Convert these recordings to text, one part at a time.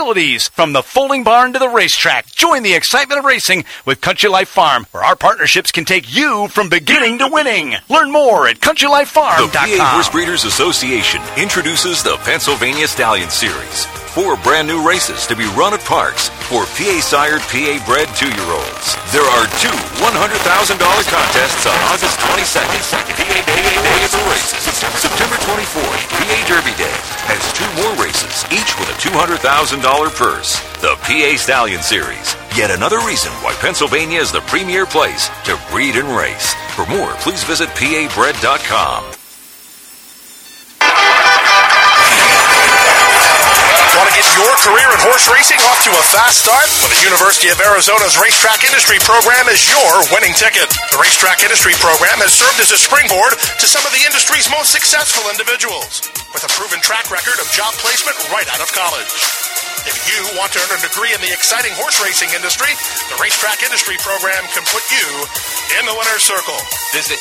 facilities. From the folding barn to the racetrack, join the excitement of racing with Country Life Farm, where our partnerships can take you from beginning to winning. Learn more at countrylifefarm.com. The PA Horse Breeders Association introduces the Pennsylvania Stallion Series. 4 brand new races to be run at parks for PA-sired, PA-bred 2-year-olds. There are 2 $100,000 contests on August 22nd. PA Day of the races. September 24th, PA Derby Day has 2 more races, each with a $200,000 purse. The PA Stallion Series. Yet another reason why Pennsylvania is the premier place to breed and race. For more, please visit PABred.com. Want to get your career in horse racing off to a fast start? Well, the University of Arizona's Racetrack Industry Program is your winning ticket. The Racetrack Industry Program has served as a springboard to some of the industry's most successful individuals, with a proven track record of job placement right out of college. If you want to earn a degree in the exciting horse racing industry, the Racetrack Industry Program can put you in the winner's circle. Visit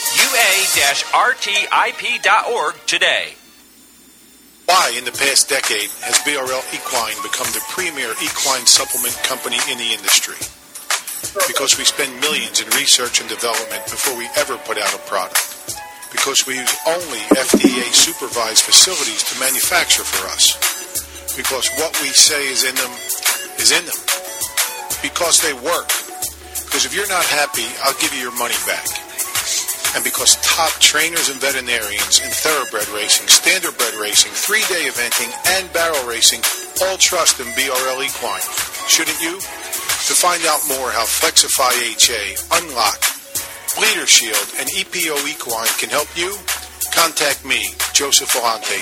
ua-rtip.org today. Why, in the past decade, has BRL Equine become the premier equine supplement company in the industry? Because we spend millions in research and development before we ever put out a product. Because we use only FDA-supervised facilities to manufacture for us. Because what we say is in them is in them. Because they work. Because if you're not happy, I'll give you your money back. And because top trainers and veterinarians in thoroughbred racing, standardbred racing, 3-day eventing, and barrel racing all trust in BRL Equine. Shouldn't you? To find out more how Flexify HA, Unlock, Bleeder Shield, and EPO Equine can help you, contact me, Joseph Volante,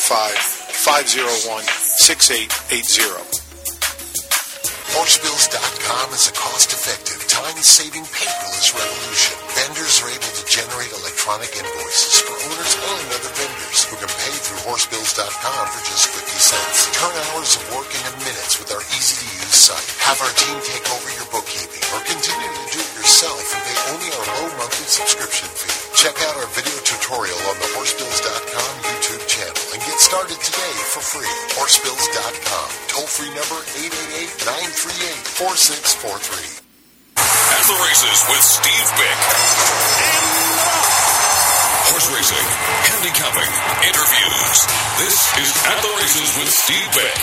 215-501-6880. Horsebills.com is a cost-effective, time-saving paperless revolution. Vendors are able to generate electronic invoices for owners and other vendors who can pay through Horsebills.com for just 50 cents. Turn hours of work into minutes with our easy-to-use site. Have our team take over your bookkeeping or continue to do it yourself and pay only our low monthly subscription fee. Check out our video tutorial on the Horsebills.com YouTube channel and get started today for free. Horsebills.com. Toll-free number 888-938-4643. At the Races with Steve Bick. Horse racing, handicapping, interviews. This is At the Races with Steve Bick.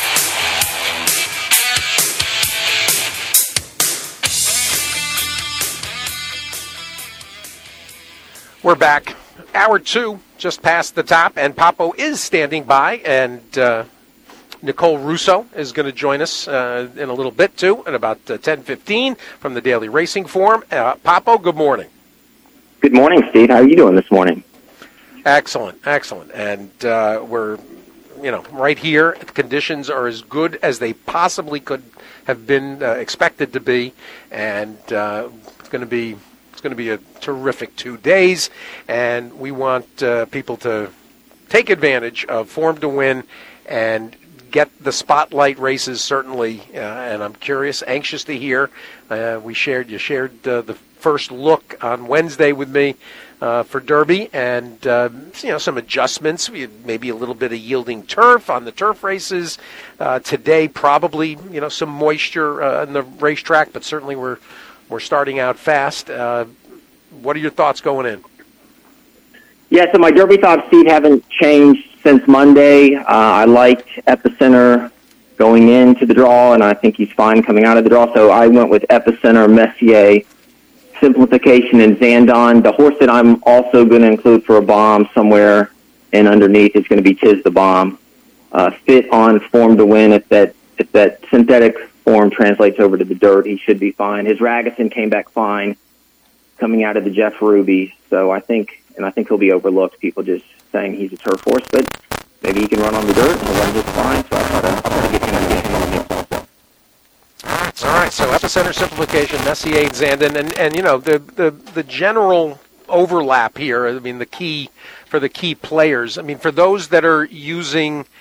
We're back. Hour 2, just past the top, and Papo is standing by, and Nicole Russo is going to join us in a little bit, too, at about 10:15 from the Daily Racing Forum. Papo, good morning. Good morning, Steve. How are you doing this morning? Excellent, excellent. And we're, right here. The conditions are as good as they possibly could have been expected to be, and it's going to be a terrific 2 days, and we want people to take advantage of Form to Win and get the spotlight races, certainly, and I'm anxious to hear. You shared the first look on Wednesday with me for Derby, and some adjustments, maybe a little bit of yielding turf on the turf races. Today, probably some moisture in the racetrack, but certainly we're starting out fast. What are your thoughts going in? Yeah, so my Derby thoughts, Steve, haven't changed since Monday. I liked Epicenter going into the draw, and I think he's fine coming out of the draw. So I went with Epicenter, Messier, Simplification, and Zandon. The horse that I'm also going to include for a bomb somewhere and underneath is going to be Tiz the Bomb. Fit on Form to Win. If that synthetic form translates over to the dirt, he should be fine. His Ragusan came back fine coming out of the Jeff Ruby. So I think he'll be overlooked. People just saying he's a turf horse, but maybe he can run on the dirt and he'll run just fine. So I'll try to get him on the mix also. All right. So Epicenter, Simplification, Messier, Zandon, and the general overlap here. I mean, the key players. I mean, for those that are using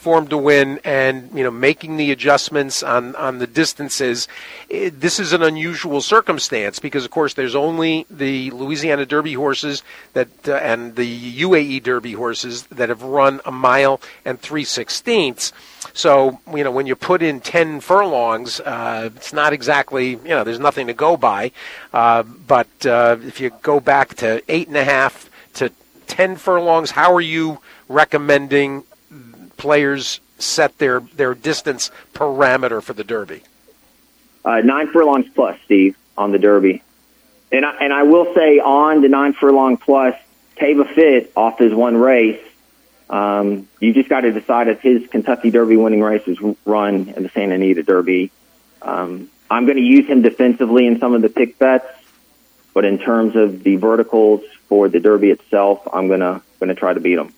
Form to Win and, making the adjustments on the distances. This is an unusual circumstance because, of course, there's only the Louisiana Derby horses and the UAE Derby horses that have run a mile and 3/16. So, when you put in 10 furlongs, it's not exactly, there's nothing to go by. But if you go back to 8.5 to 10 furlongs, how are you recommending players set their distance parameter for the Derby? 9 furlongs plus, Steve, on the Derby. And I will say on the 9 furlong plus, Tava Fit off his one race, you just got to decide if his Kentucky Derby winning race is run in the Santa Anita Derby. I'm going to use him defensively in some of the pick bets, but in terms of the verticals for the Derby itself, I'm going to try to beat him.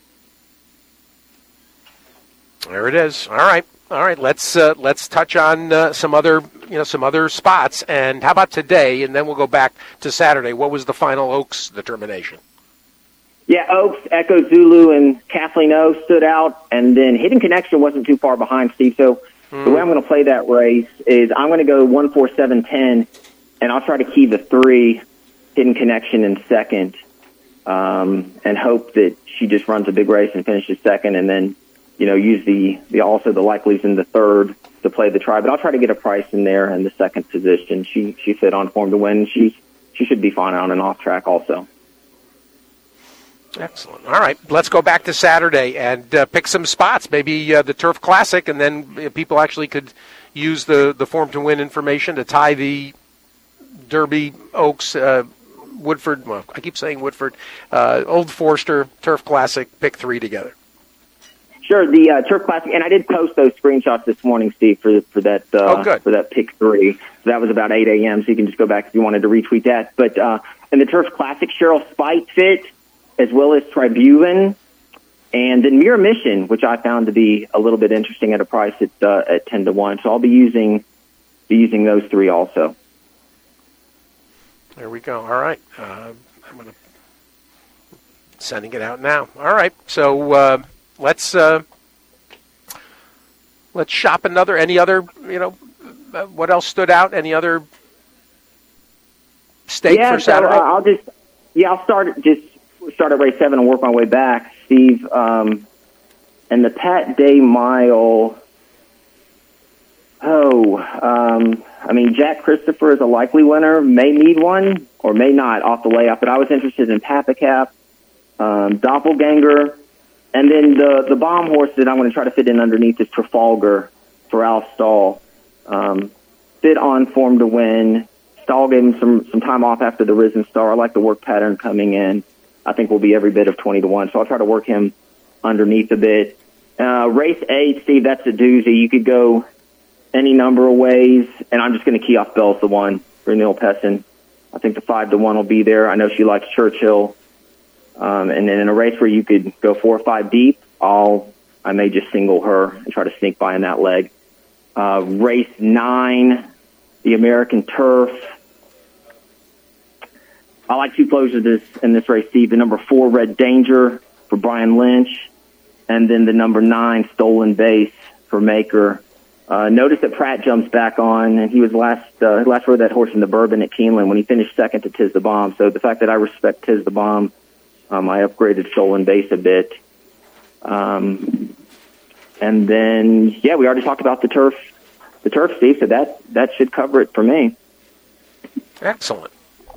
There it is. All right. Let's touch on some other spots. And how about today? And then we'll go back to Saturday. What was the final Oaks determination? Yeah, Oaks, Echo Zulu, and Kathleen O stood out, and then Hidden Connection wasn't too far behind, Steve. So the way I'm going to play that race is I'm going to go 1, 4, 7, 10, and I'll try to key the 3 Hidden Connection in second, and hope that she just runs a big race and finishes second, and then use the likelies in the third to play the try. But I'll try to get a price in there in the second position. She fit on Form to Win. She should be fine on and off track also. Excellent. All right, let's go back to Saturday and pick some spots. Maybe the Turf Classic, and then people actually could use the Form to Win information to tie the Derby, Oaks, Woodford. Well, I keep saying Woodford, Old Forster, Turf Classic, pick 3 together. Sure, the Turf Classic, and I did post those screenshots this morning, Steve, for that for that pick 3. So that was about 8 a.m. So you can just go back if you wanted to retweet that. But in the Turf Classic, Cheryl Spite fit, as well as Tribune, and then Mirror Mission, which I found to be a little bit interesting at a price at 10 to 1. So I'll be using those 3 also. There we go. All right, I'm going to sending it out now. All right, so let's shop any other what else stood out? Any other stake for Saturday? I'll start at race 7 and work my way back, Steve. And the Pat Day Mile. Jack Christopher is a likely winner. May need one or may not off the layout. But I was interested in Papacap, Doppelganger, and then the bomb horse that I'm going to try to fit in underneath is Trafalgar for Al Stahl. Fit on Form to Win. Stahl gave him some time off after the Risen Star. I like the work pattern coming in. I think will be every bit of 20 to 1. So I'll try to work him underneath a bit. Race 8, Steve, that's a doozy. You could go any number of ways, and I'm just going to key off Bell's the one for Neil Pessin. I think the 5 to 1 will be there. I know she likes Churchill. And then in a race where you could go 4 or 5 deep, I may just single her and try to sneak by in that leg. Race 9, the American Turf. I like 2 closers in this race, Steve. The number 4, Red Danger for Brian Lynch, and then the number 9, Stolen Base for Maker. Notice that Pratt jumps back on, and he was last rode that horse in the Bourbon at Keeneland when he finished second to Tiz the Bomb. So the fact that I respect Tiz the Bomb, I upgraded Stolen Base a bit. And then, we already talked about the turf, Steve, so that should cover it for me. Excellent.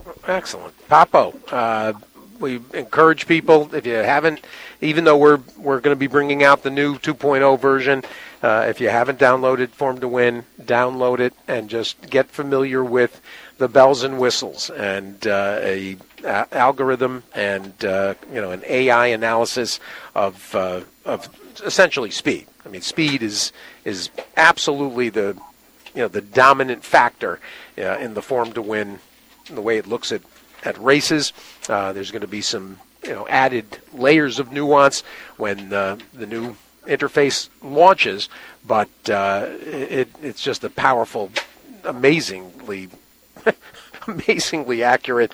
Papo, we encourage people, if you haven't, even though we're going to be bringing out the new 2.0 version, if you haven't downloaded Form to Win, download it and just get familiar with the bells and whistles and a algorithm and an AI analysis of essentially speed. I mean, speed is absolutely the dominant factor in the Form to Win. The way it looks at races, there's going to be some added layers of nuance when the new interface launches, but it's just a powerful, amazingly accurate.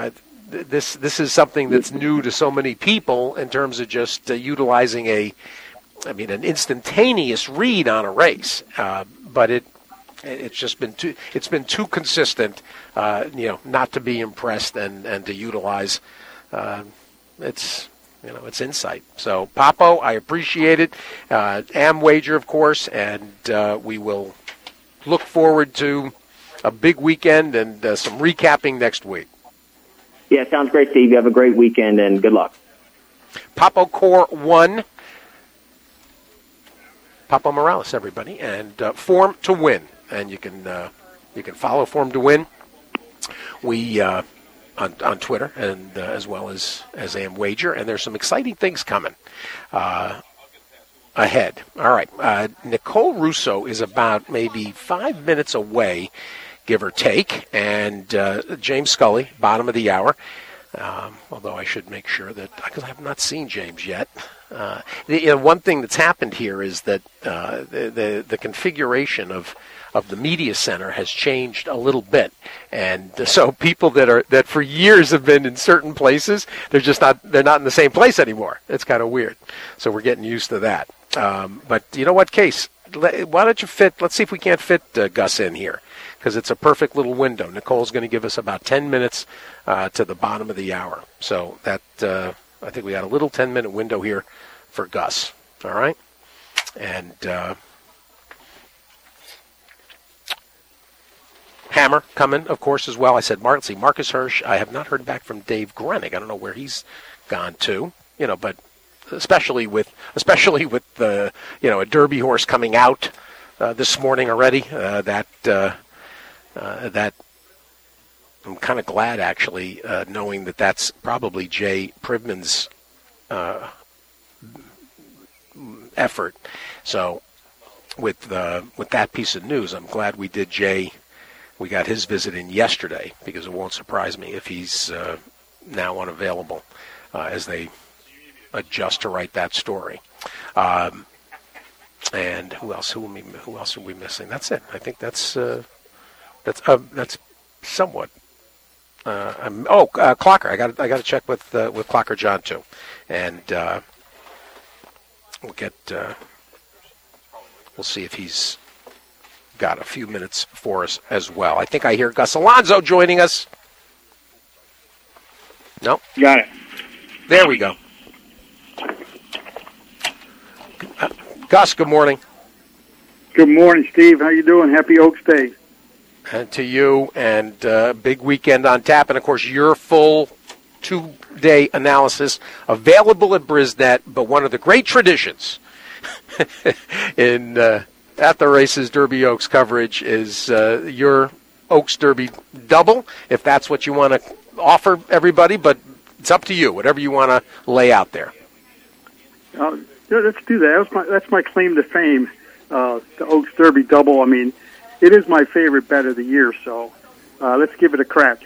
This is something that's new to so many people in terms of just utilizing a an instantaneous read on a race, but it's just been too consistent, not to be impressed and to utilize its insight. So, Papo, I appreciate it. Amwager, of course, and we will look forward to a big weekend and some recapping next week. Yeah, sounds great, Steve. You have a great weekend and good luck. Papo Core 1. Papo Morales, everybody, and Form to Win. And you can follow Form to Win. We on Twitter and as well as Amwager, and there's some exciting things coming ahead. All right, Nicole Russo is about maybe 5 minutes away, give or take, and James Scully, bottom of the hour. Although I should make sure that, because I have not seen James yet. One thing that's happened here is that the configuration of the media center has changed a little bit, and so people that for years have been in certain places, they're not in the same place anymore. It's kind of weird, so we're getting used to that. But you know what, Case? Why don't you let's see if we can't fit Gus in here, because it's a perfect little window. Nicole's going to give us about 10 minutes to the bottom of the hour. So that I think we got a little 10-minute window here for Gus. All right? And Hammer coming, of course, as well. I said, let's see, Marcus Hirsch. I have not heard back from Dave Grenig. I don't know where he's gone to, but especially with the a Derby horse coming out this morning already. That I'm kind of glad, actually, knowing that that's probably Jay Privman's effort. So with that piece of news, I'm glad we did Jay. We got his visit in yesterday, because it won't surprise me if he's now unavailable as they adjust to write that story. And who else? Who else are we missing? That's it. I think that's somewhat. Clocker. I got to check with Clocker John too, and we'll see if he's got a few minutes for us as well. I think I hear Gus Alonso joining us. No? Got it. There we go. Gus, good morning. Good morning, Steve. How you doing? Happy Oaks Day. And to you, and big weekend on tap. And, of course, your full 2-day analysis available at Brisnet. But one of the great traditions in at the races Derby Oaks coverage is your Oaks Derby double, if that's what you want to offer everybody. But it's up to you, whatever you want to lay out there. Let's do that. That's my claim to fame, the Oaks Derby double. I mean, it is my favorite bet of the year, so let's give it a crack.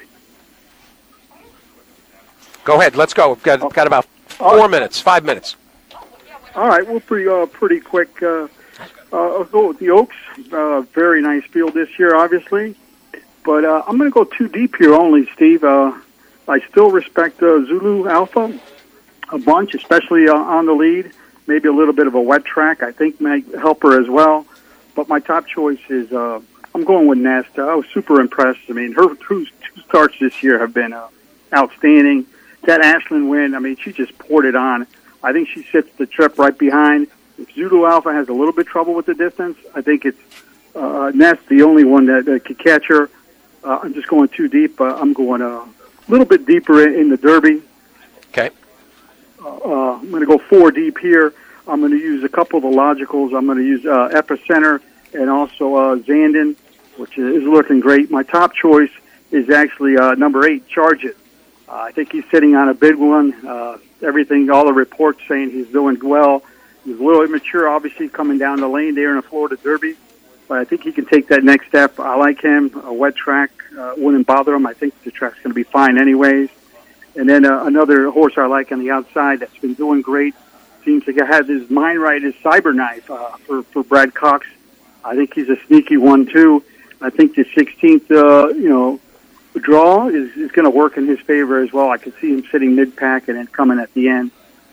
Go ahead. Let's go. We've got about 4 minutes, 5 minutes. All right. We'll pretty quick. I'll go with the Oaks. Very nice field this year, obviously. But I'm going to go too deep here only, Steve. I still respect Zulu Alpha a bunch, especially on the lead. Maybe a little bit of a wet track, I think, might help her as well. But my top choice is I'm going with Nesta. I was super impressed. I mean, her two starts this year have been outstanding. That Ashland win, I mean, she just poured it on. I think she sits the trip right behind. If Zulu Alpha has a little bit trouble with the distance, I think it's Nest, the only one that could catch her. I'm just going too deep. I'm going a little bit deeper in the Derby. Okay. I'm going to go 4 deep here. I'm going to use a couple of the logicals. I'm going to use Epicenter and also Zandon, which is looking great. My top choice is actually number 8, Charge It. I think he's sitting on a big one. Everything, all the reports saying he's doing well. He's a little immature, obviously, coming down the lane there in the Florida Derby. But I think he can take that next step. I like him. A wet track wouldn't bother him. I think the track's going to be fine anyways. And then another horse I like on the outside that's been doing great, seems to have his mind right, is Cyberknife for Brad Cox. I think he's a sneaky one, too. I think the 16th, draw is going to work in his favor as well. I could see him sitting mid-pack and then coming at the end.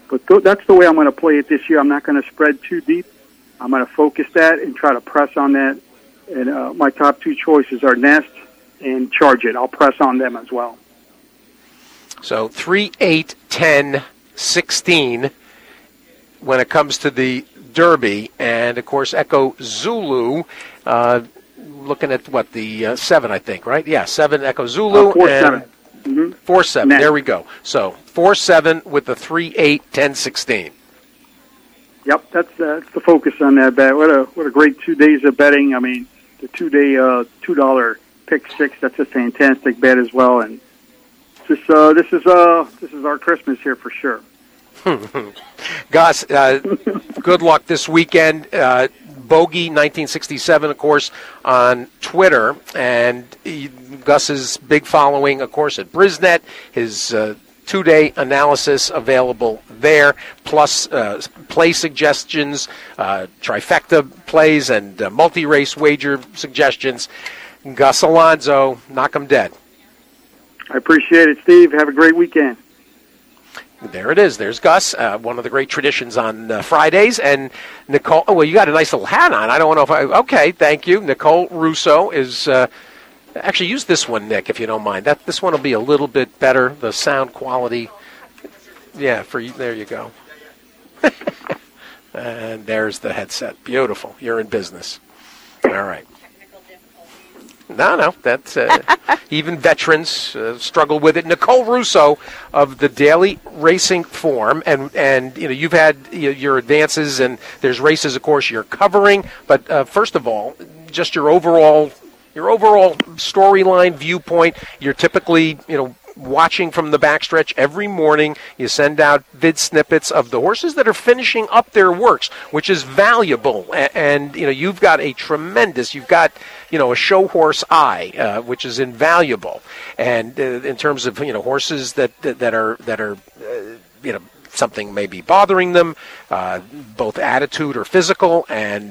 But that's the way I'm going to play it this year. I'm not going to spread too deep. I'm going to focus that and try to press on that. And my top two choices are Nest and Charge It. I'll press on them as well. So 3, 8, 10, 16 when it comes to the Derby. And, of course, Echo Zulu, looking at, the 7, I think, right? Yeah, 7 Echo Zulu. 4-7. 4-7, there we go. So 4-7 with the 3, 8, 10, 16. Yep, that's the focus on that bet. What a great 2 days of betting. I mean, the 2-day $2 pick six. That's a fantastic bet as well. And this is our Christmas here for sure. Gus, good luck this weekend. Bogey 1967, of course, on Twitter, and Gus's big following, of course, at Brisnet. His 2-day analysis available there, plus play suggestions, trifecta plays, and multi-race wager suggestions. Gus Alonso, knock 'em dead. I appreciate it, Steve. Have a great weekend. There it is. There's Gus, one of the great traditions on Fridays. And Nicole, well, you got a nice little hat on. I don't know if okay, thank you. Nicole Russo is, actually use this one, Nick, if you don't mind. This one will be a little bit better, the sound quality. Yeah, for you, there you go. And there's the headset. Beautiful. You're in business. All right. No, that's even veterans struggle with it. Nicole Russo of the Daily Racing Form, and you've had your advances, and there's races, of course, you're covering. But first of all, just your overall storyline viewpoint. You're typically watching from the backstretch every morning. You send out vid snippets of the horses that are finishing up their works, which is valuable. And you've got a show horse eye, which is invaluable. And in terms of horses that are something may be bothering them, both attitude or physical, and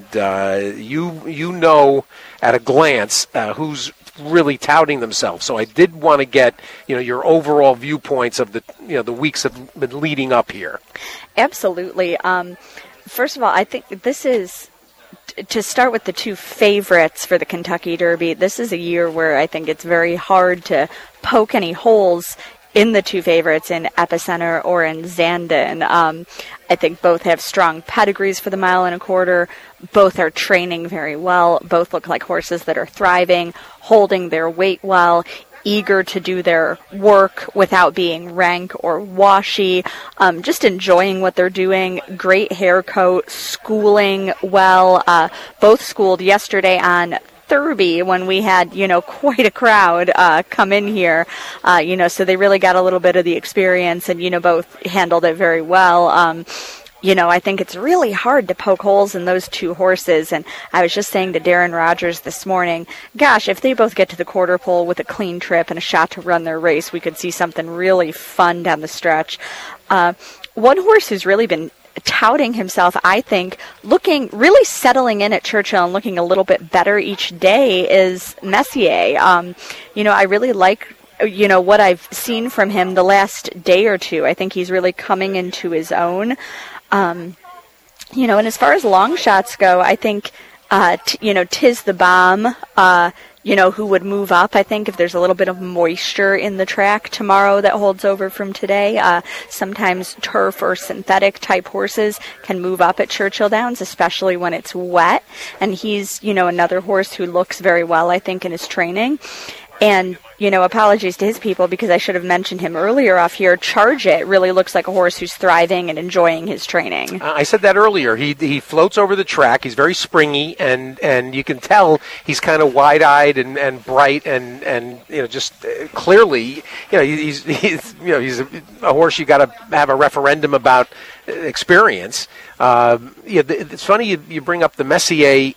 you know at a glance who's really touting themselves. So I did want to get your overall viewpoints of the weeks that have been leading up here. Absolutely. First of all, I think this is, to start with the two favorites for the Kentucky Derby, this is a year where I think it's very hard to poke any holes in the two favorites in Epicenter or in Zandon. I think both have strong pedigrees for the 1.25 miles. Both are training very well. Both look like horses that are thriving, holding their weight well, eager to do their work without being rank or washy, just enjoying what they're doing. Great hair coat, schooling well. Both schooled yesterday on Thurby when we had, quite a crowd come in here, so they really got a little bit of the experience, and, both handled it very well. I think it's really hard to poke holes in those two horses, and I was just saying to Darren Rogers this morning, gosh, if they both get to the quarter pole with a clean trip and a shot to run their race, we could see something really fun down the stretch. One horse who's really been touting himself, I think, really settling in at Churchill and looking a little bit better each day is Messier. I really like what I've seen from him the last day or two. I think he's really coming into his own. And as far as long shots go, I think, Tiz the Bomb, who would move up, I think, if there's a little bit of moisture in the track tomorrow that holds over from today. Sometimes turf or synthetic type horses can move up at Churchill Downs, especially when it's wet. And he's, another horse who looks very well, I think, in his training. And, apologies to his people because I should have mentioned him earlier off here. Charge It really looks like a horse who's thriving and enjoying his training. I said that earlier. He floats over the track. He's very springy, and you can tell he's kind of wide-eyed and bright and just clearly, he's a horse you got to have a referendum about experience. It's funny you bring up the Messier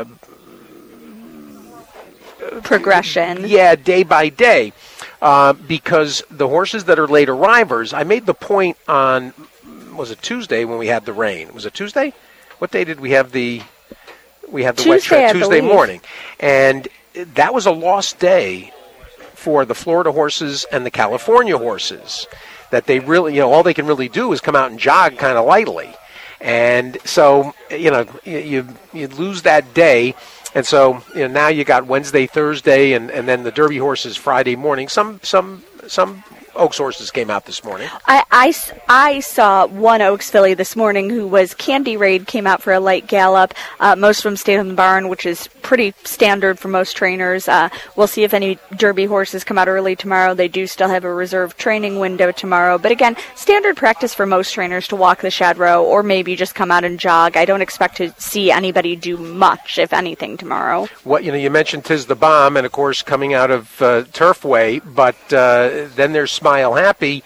progression. Yeah, day by day. Because the horses that are late arrivers, I made the point on, was it Tuesday when we had the rain? Was it Tuesday? What day did we have the Tuesday, wet stretch? Tuesday morning. And that was a lost day for the Florida horses and the California horses. that they really, all they can really do is come out and jog kind of lightly. And so, you lose that day. And so now you got Wednesday, Thursday, and then the Derby horses Friday morning. Some Oaks horses came out this morning. I saw one Oaks filly this morning who was Candy Raid, came out for a light gallop. Most of them stayed in the barn, which is pretty standard for most trainers. We'll see if any Derby horses come out early tomorrow. They do still have a reserved training window tomorrow. But again, standard practice for most trainers to walk the Shadrow or maybe just come out and jog. I don't expect to see anybody do much, if anything, tomorrow. What you mentioned Tiz the Bomb, and of course coming out of Turfway, but then there's Smile Happy.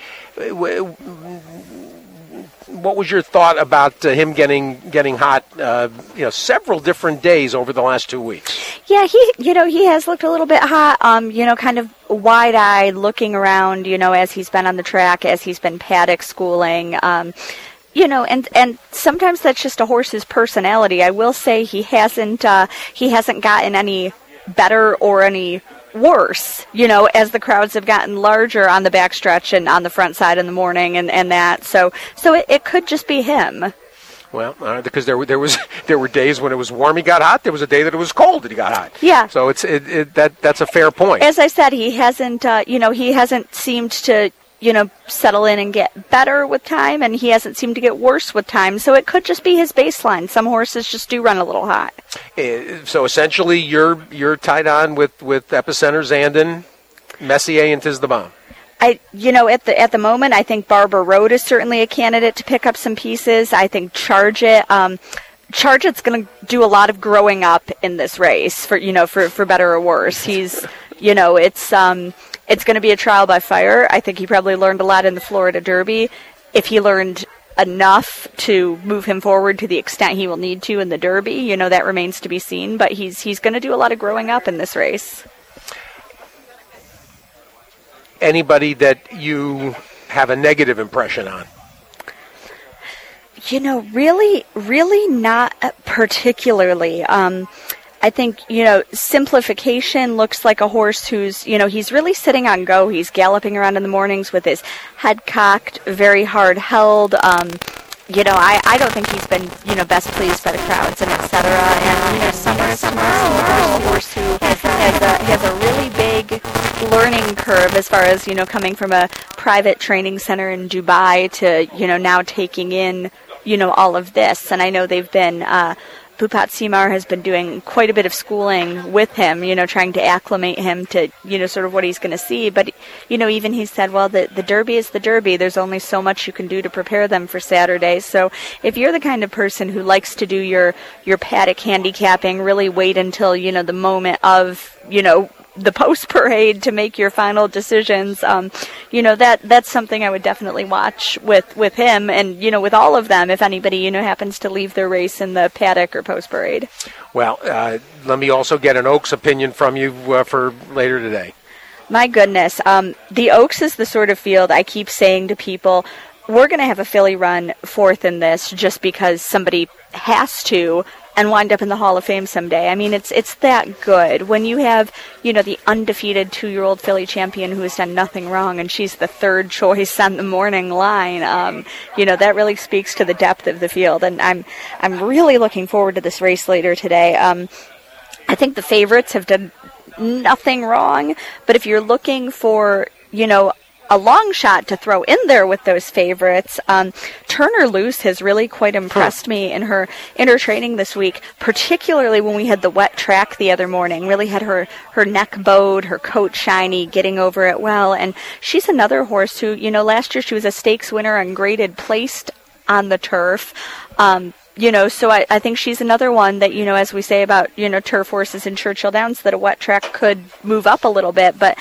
What was your thought about him getting hot? Several different days over the last 2 weeks. Yeah, he has looked a little bit hot. Kind of wide-eyed, looking around. As he's been on the track, as he's been paddock schooling. And sometimes that's just a horse's personality. I will say he hasn't gotten any better or any worse, as the crowds have gotten larger on the backstretch and on the front side in the morning and that. So it could just be him. Well, because there were days when it was warm, he got hot. There was a day that it was cold, that he got hot. Yeah. So that's a fair point. As I said, he hasn't seemed to settle in and get better with time, and he hasn't seemed to get worse with time. So it could just be his baseline. Some horses just do run a little hot. So essentially, you're tied on with Epicenter, Zandon, Messier, and Tiz the Bomb. At the moment, I think Barber Road is certainly a candidate to pick up some pieces. I think Charge It. Charge It's going to do a lot of growing up in this race for better or worse. He's, it's going to be a trial by fire. I think he probably learned a lot in the Florida Derby. If he learned enough to move him forward to the extent he will need to in the Derby, that remains to be seen. But he's going to do a lot of growing up in this race. Anybody that you have a negative impression on? Really, really not particularly. I think, Simplification looks like a horse who's, he's really sitting on go. He's galloping around in the mornings with his head cocked, very hard held. I don't think he's been, best pleased by the crowds and et cetera. And, Summers tomorrow, a horse who has a really big learning curve as far as, coming from a private training center in Dubai to, now taking in, all of this. And I know they've been, Bhupat Simar has been doing quite a bit of schooling with him, trying to acclimate him to, sort of what he's going to see. But, even he said, well, the Derby is the Derby. There's only so much you can do to prepare them for Saturday. So if you're the kind of person who likes to do your paddock handicapping, really wait until, the moment of, the post parade to make your final decisions. That's something I would definitely watch with him and, with all of them, if anybody, happens to leave their race in the paddock or post parade. Well, let me also get an Oaks opinion from you for later today. My goodness. The Oaks is the sort of field I keep saying to people, we're going to have a filly run fourth in this just because somebody has to and wind up in the Hall of Fame someday. I mean, it's that good. When you have, the undefeated 2-year-old filly champion who has done nothing wrong, and she's the third choice on the morning line, that really speaks to the depth of the field. And I'm really looking forward to this race later today. I think the favorites have done nothing wrong, but if you're looking for, a long shot to throw in there with those favorites, Turner Loose has really quite impressed me in her training this week, particularly when we had the wet track the other morning. Really had her neck bowed, her coat shiny, getting over it well. And she's another horse who, last year she was a stakes winner and graded placed on the turf. So I think she's another one that, as we say about, turf horses in Churchill Downs, that a wet track could move up a little bit. But,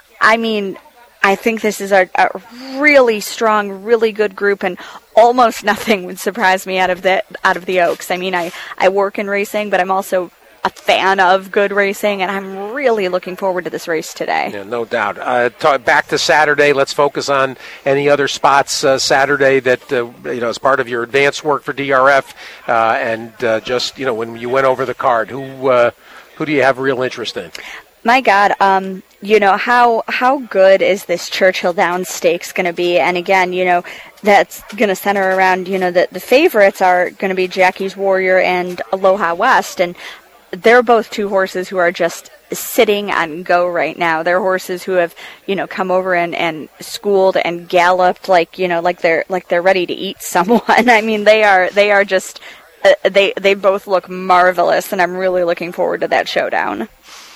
I think this is a really strong, really good group, and almost nothing would surprise me out of the Oaks. I mean, I work in racing, but I'm also a fan of good racing, and I'm really looking forward to this race today. Yeah, no doubt. Back to Saturday. Let's focus on any other spots Saturday that as part of your advanced work for DRF, and just when you went over the card. Who do you have real interest in? My God, how good is this Churchill Downs Stakes going to be? And again, that's going to center around, the favorites are going to be Jackie's Warrior and Aloha West, and they're both two horses who are just sitting on go right now. They're horses who have, come over and schooled and galloped like they're ready to eat someone. I mean, they are just they both look marvelous, and I'm really looking forward to that showdown.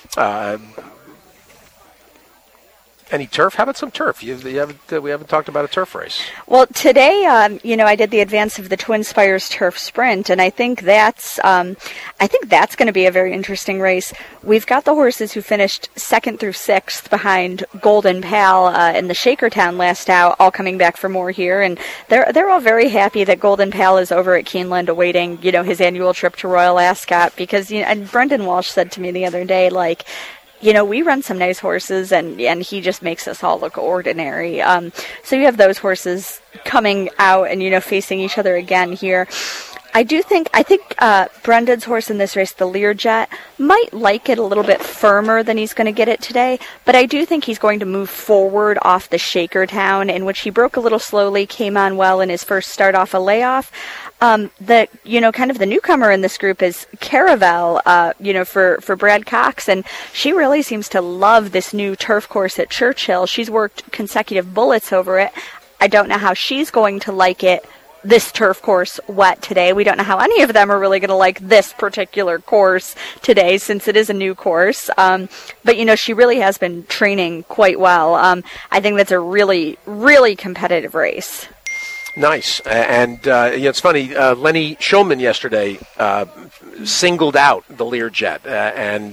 Any turf? How about some turf? We haven't talked about a turf race. Well, today, I did the advance of the Twin Spires Turf Sprint, and I think that's going to be a very interesting race. We've got the horses who finished 2nd through 6th behind Golden Pal in the Shakertown last out, all coming back for more here, and they're all very happy that Golden Pal is over at Keeneland awaiting, his annual trip to Royal Ascot, because and Brendan Walsh said to me the other day, we run some nice horses, and he just makes us all look ordinary. So you have those horses coming out and, facing each other again here. I think Brendan's horse in this race, the Learjet, might like it a little bit firmer than he's going to get it today, but I do think he's going to move forward off the Shakertown, in which he broke a little slowly, came on well in his first start off a layoff. Kind of the newcomer in this group is Caravel, for Brad Cox, and she really seems to love this new turf course at Churchill. She's worked consecutive bullets over it. I don't know how she's going to like it, this turf course, wet today. We don't know how any of them are really going to like this particular course today, since it is a new course. But she really has been training quite well. I think that's a really, really competitive race. Nice. And it's funny, Lenny Shulman yesterday singled out the Learjet and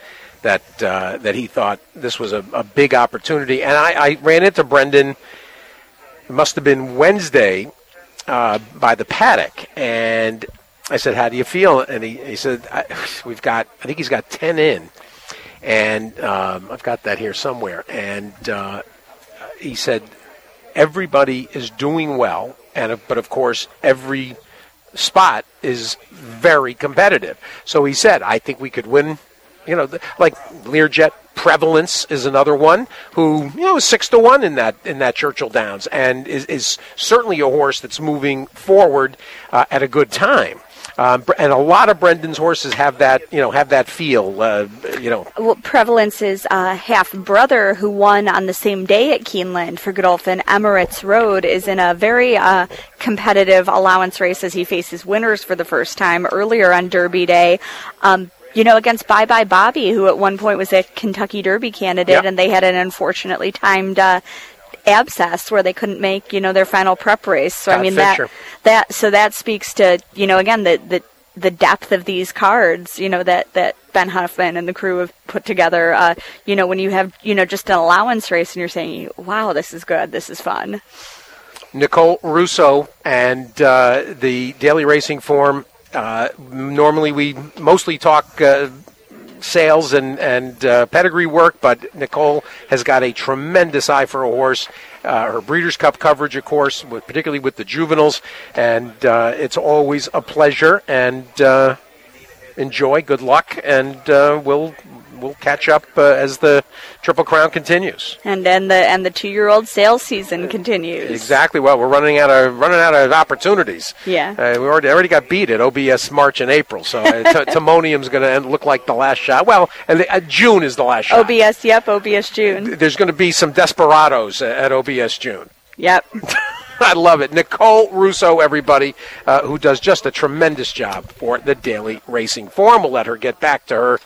that he thought this was a big opportunity. And I ran into Brendan, it must have been Wednesday, by the paddock, and I said, how do you feel? And he said, I think he's got 10 in, and I've got that here somewhere. And he said, everybody is doing well, but of course, every spot is very competitive. So he said, I think we could win. Like Learjet Prevalence is another one who, is 6-1 in that Churchill Downs, and is certainly a horse that's moving forward at a good time. And a lot of Brendan's horses have that feel. Well, Prevalence's half brother, who won on the same day at Keeneland for Godolphin, Emirates Road, is in a very competitive allowance race as he faces winners for the first time earlier on Derby Day. Against Bye Bye Bobby, who at one point was a Kentucky Derby candidate, and they had an unfortunately timed abscess where they couldn't make, their final prep race. So that speaks to, again, the depth of these cards, that Ben Huffman and the crew have put together. When you have, just an allowance race and you're saying, wow, this is good, this is fun. Nicole Russo and the Daily Racing Form. Normally we mostly talk sales and pedigree work, but Nicole has got a tremendous eye for a horse. Her Breeders' Cup coverage, of course, particularly with the juveniles, and it's always a pleasure. And enjoy. Good luck, and we'll catch up as the Triple Crown continues. And then the 2-year-old sales season continues. Exactly. Well, we're running out of opportunities. Yeah. We already got beat at OBS March and April, so Timonium's going to look like the last shot. Well, and June is the last shot. OBS June. There's going to be some desperados at OBS June. Yep. I love it. Nicole Russo, everybody, who does just a tremendous job for the Daily Racing Form. We'll let her get back to her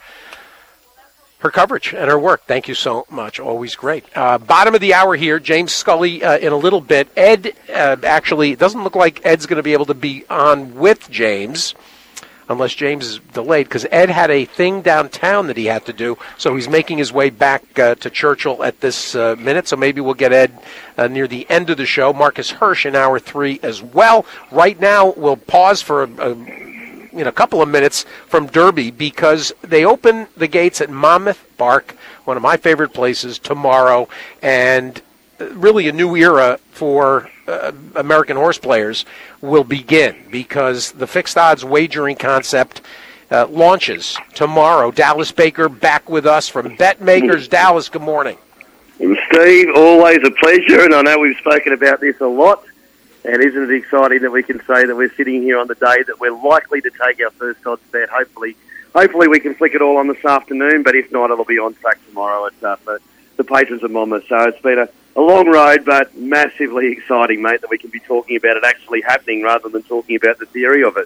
coverage and her work. Thank you so much. Always great. Bottom of the hour here. James Scully in a little bit. Ed, actually, it doesn't look like Ed's going to be able to be on with James unless James is delayed, because Ed had a thing downtown that he had to do, so he's making his way back to Churchill at this minute, so maybe we'll get Ed near the end of the show. Marcus Hirsch in hour 3 as well. Right now, we'll pause for a couple of minutes from Derby, because they open the gates at Monmouth Park, one of my favorite places, tomorrow, and really a new era for American horse players will begin, because the fixed odds wagering concept launches tomorrow. Dallas Baker back with us from BetMakers. Dallas, good morning. Steve, always a pleasure, and I know we've spoken about this a lot, and isn't it exciting that we can say that we're sitting here on the day that we're likely to take our first odds bet. Hopefully we can flick it all on this afternoon, but if not, it'll be on track tomorrow for the patrons of Monmouth. So it's been a long road, but massively exciting, mate, that we can be talking about it actually happening rather than talking about the theory of it.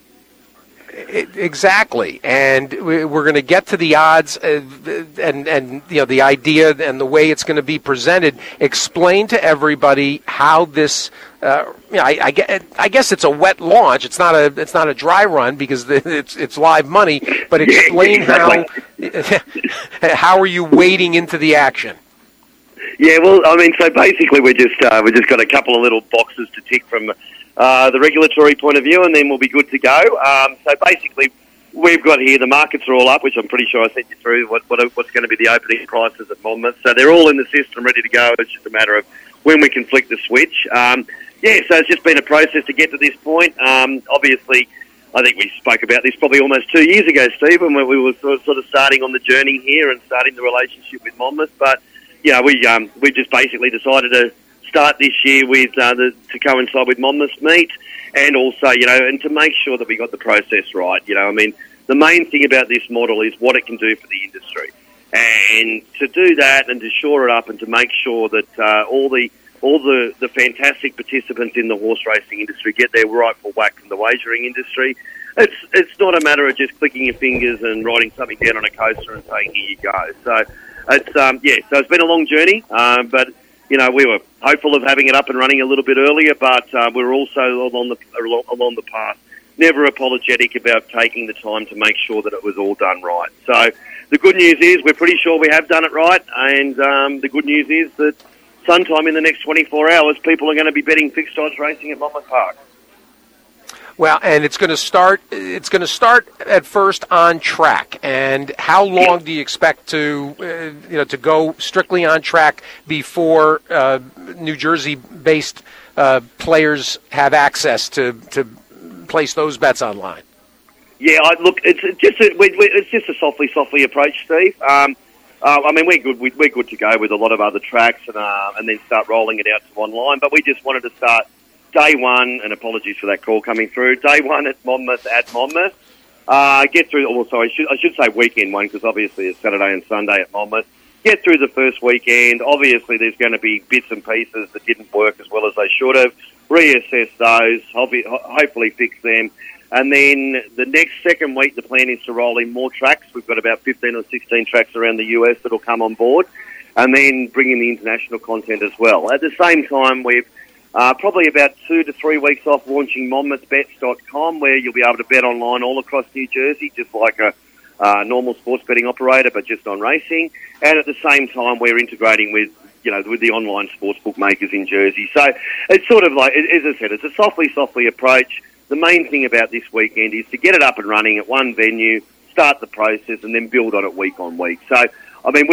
Exactly, and we're going to get to the odds and the idea and the way it's going to be presented. Explain to everybody how this. I guess it's a wet launch. It's not a dry run because it's live money. But explain how are you wading into the action? Yeah, well, I mean, so basically we just got a couple of little boxes to tick from the regulatory point of view, and then we'll be good to go. So basically, we've got here the markets are all up, which I'm pretty sure I sent you through what's going to be the opening prices at Monmouth. So they're all in the system, ready to go. It's just a matter of when we can flick the switch. So it's just been a process to get to this point. Obviously, I think we spoke about this probably almost 2 years ago, Steve, when we were sort of starting on the journey here and starting the relationship with Monmouth. But we just basically decided to start this year with to coincide with Monmouth's meet, and also and to make sure that we got the process right. I mean, the main thing about this model is what it can do for the industry, and to do that and to shore it up and to make sure that all the fantastic participants in the horse racing industry get their rightful whack from the wagering industry. It's not a matter of just clicking your fingers and writing something down on a coaster and saying here you go. So it's been a long journey, but. We were hopeful of having it up and running a little bit earlier, but we're also along the path, never apologetic about taking the time to make sure that it was all done right. So the good news is we're pretty sure we have done it right, and the good news is that sometime in the next 24 hours, people are going to be betting fixed odds racing at Monmouth Park. Well, and it's going to start at first on track. And how long do you expect to go strictly on track before New Jersey-based players have access to place those bets online? Yeah, it's just a softly approach, Steve. I mean, we're good to go with a lot of other tracks and then start rolling it out to online. But we just wanted to start. Day one, and apologies for that call coming through. Day one at Monmouth. Get through. I should say weekend one because obviously it's Saturday and Sunday at Monmouth. Get through the first weekend. Obviously, there's going to be bits and pieces that didn't work as well as they should have. Reassess those. Hopefully, fix them. And then the next second week, the plan is to roll in more tracks. We've got about 15 or 16 tracks around the US that'll come on board, and then bring in the international content as well. At the same time, we've probably about 2 to 3 weeks off launching MonmouthBets.com, where you'll be able to bet online all across New Jersey, just like a normal sports betting operator, but just on racing. And at the same time, we're integrating with the online sports bookmakers in Jersey. So it's sort of like, as I said, it's a softly approach. The main thing about this weekend is to get it up and running at one venue, start the process, and then build on it week on week. So, I mean,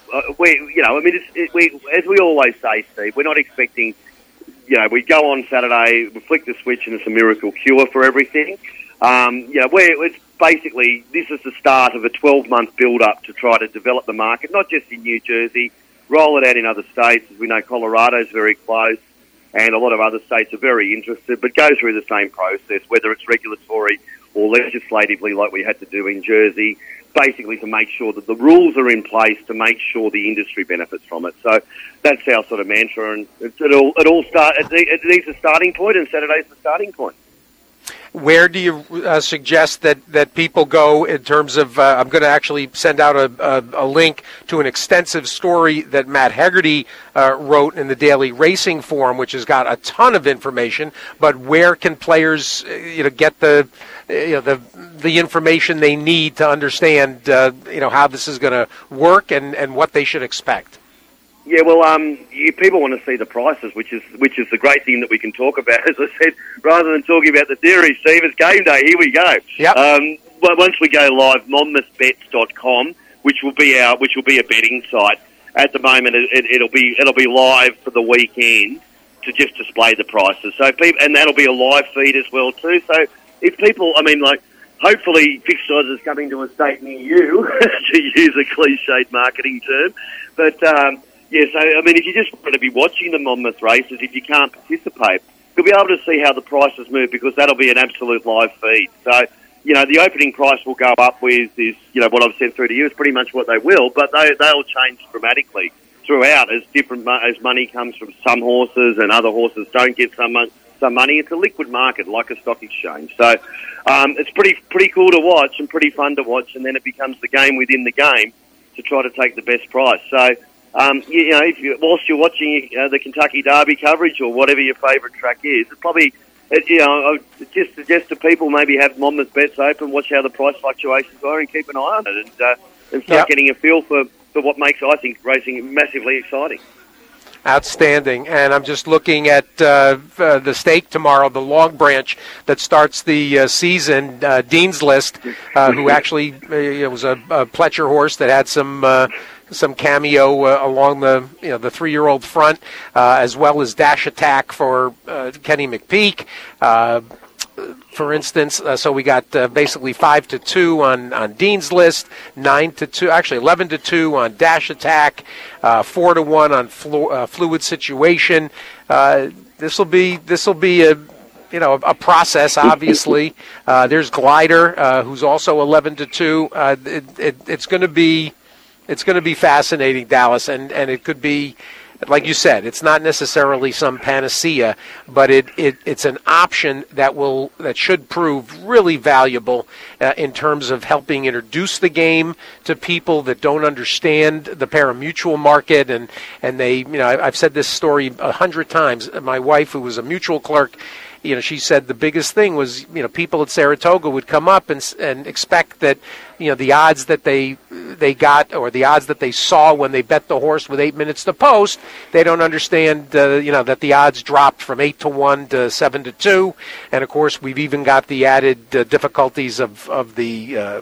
as we always say, Steve, we're not expecting. We go on Saturday, we flick the switch, and it's a miracle cure for everything. It's basically, this is the start of a 12-month build-up to try to develop the market, not just in New Jersey, roll it out in other states. As we know, Colorado's very close, and a lot of other states are very interested, but go through the same process, whether it's regulatory or legislatively like we had to do in Jersey, basically to make sure that the rules are in place to make sure the industry benefits from it. So that's our sort of mantra, and it needs a starting point, and Saturday's the starting point. Where do you suggest that people go in terms of, I'm going to actually send out a link to an extensive story that Matt Hegarty wrote in the Daily Racing Forum, which has got a ton of information, but where can players get the information they need to understand how this is going to work and what they should expect? Yeah, well, people want to see the prices, which is the great thing that we can talk about. As I said, rather than talking about the theory, Steve, it's game day. Here we go. Yep. Once we go live, MonmouthBets.com, which will be a betting site. At the moment, it'll be live for the weekend to just display the prices. So and that'll be a live feed as well too. So if people, hopefully fixed odds is coming to a state near you, to use a cliched marketing term. But, if you just want to be watching the Monmouth races, if you can't participate, you'll be able to see how the prices move, because that'll be an absolute live feed. So, the opening price will go up with is, what I've said through to you is pretty much what they will, but they'll change dramatically throughout as money comes from some horses and other horses don't get some money. It's a liquid market, like a stock exchange. So it's pretty cool to watch and pretty fun to watch, and then it becomes the game within the game to try to take the best price. So, whilst you're watching the Kentucky Derby coverage or whatever your favourite track is, it's probably, I just suggest to people maybe have Monmouth bets open, watch how the price fluctuations are, and keep an eye on it, and start getting a feel for what makes, I think, racing massively exciting. Outstanding. And I'm just looking at the stake tomorrow, the Long Branch that starts the season, Dean's List, who actually was a Pletcher horse that had some cameo along the 3-year-old front, as well as Dash Attack for Kenny McPeak. For instance, so we got basically 5-2 on Dean's List, 9-2, actually 11-2 on Dash Attack, 4-1 on Fluid Situation. This will be a process. Obviously, there's Glider, who's also 11-2. It's going to be fascinating, Dallas, and it could be. Like you said, it's not necessarily some panacea, but it's an option that should prove really valuable in terms of helping introduce the game to people that don't understand the pari-mutuel market, and they, I've said this story 100 times. My wife, who was a mutual clerk, she said the biggest thing was, people at Saratoga would come up and expect that, the odds that they got or the odds that they saw when they bet the horse with 8 minutes to post, they don't understand, that the odds dropped from 8-1 to 7-2. And of course, we've even got the added difficulties of the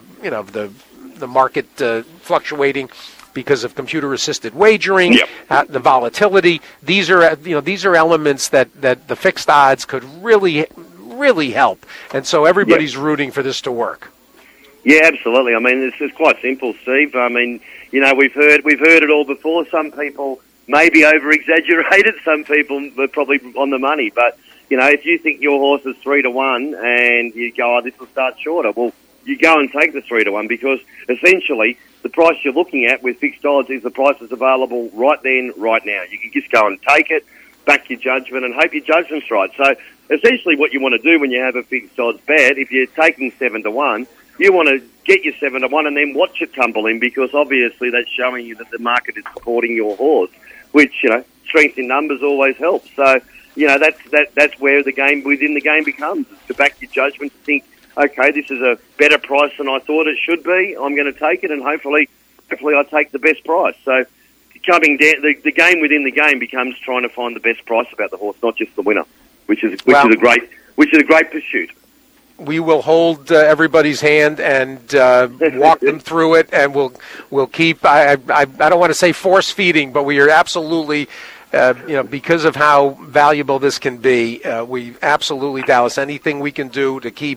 market fluctuating because of computer-assisted wagering, the volatility. These are elements that the fixed odds could really, really help. And so everybody's rooting for this to work. Yeah, absolutely. I mean, it's quite simple, Steve. I mean, we've heard it all before. Some people maybe over-exaggerated. Some people are probably on the money. But, if you think your horse is 3-1 and you go, this will start shorter, well, you go and take the 3-1, because essentially the price you're looking at with fixed odds is the price that's available right then, right now. You can just go and take it, back your judgment, and hope your judgment's right. So essentially what you want to do when you have a fixed odds bet, if you're taking 7-1, you want to get your 7-1 and then watch it tumble in, because obviously that's showing you that the market is supporting your horse, which, strength in numbers always helps. So, that's where the game within the game becomes, is to back your judgment, to think, okay, this is a better price than I thought it should be. I'm going to take it, and hopefully I take the best price. So coming down, the game within the game becomes trying to find the best price about the horse, not just the winner, which is a great pursuit. We will hold everybody's hand and walk them through it, and we'll keep. I don't want to say force feeding, but we are absolutely. Because of how valuable this can be, we absolutely, Dallas, anything we can do to keep,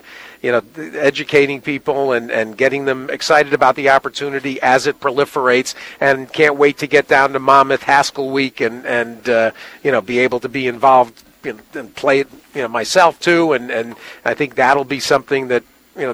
educating people and getting them excited about the opportunity as it proliferates, and can't wait to get down to Monmouth Haskell Week and be able to be involved and play it, myself too. And I think that'll be something that